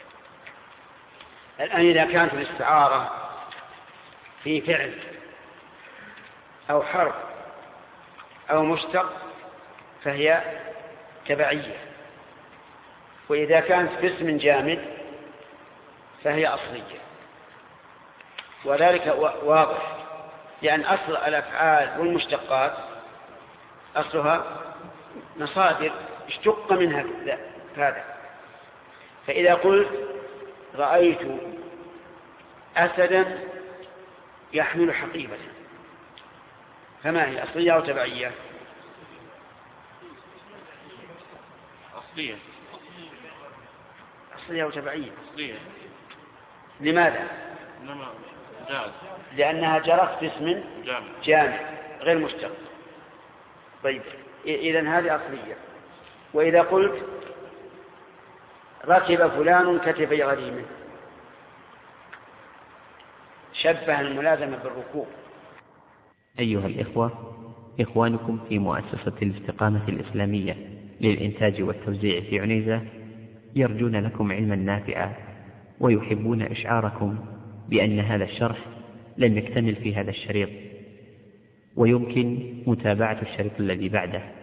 الآن إذا كانت الاستعارة في فعل أو حرف أو مشتق فهي تبعية، وإذا كانت باسم جامد فهي أصلية. وذلك واضح لأن أصل الأفعال والمشتقات أصلها مصادر اشتق منها هذا. فإذا قلت رأيت أسدا يحمل حقيبة، فما هي أصلية أو تبعية؟ أصلية أو تبعية؟ أصلية. لماذا؟ لأنها جرت باسم جامع غير مشتق. طيب، إذن هذه أصلية. وإذا قلت ركب فلان كتفي غريمه، شبه الملازمة بالركوب. أيها الإخوة، إخوانكم في مؤسسة الاستقامة الإسلامية للإنتاج والتوزيع في عنيزة يرجون لكم علما نافعا، ويحبون إشعاركم بأن هذا الشرح لم يكتمل في هذا الشريط، ويمكن متابعة الشريط الذي بعده.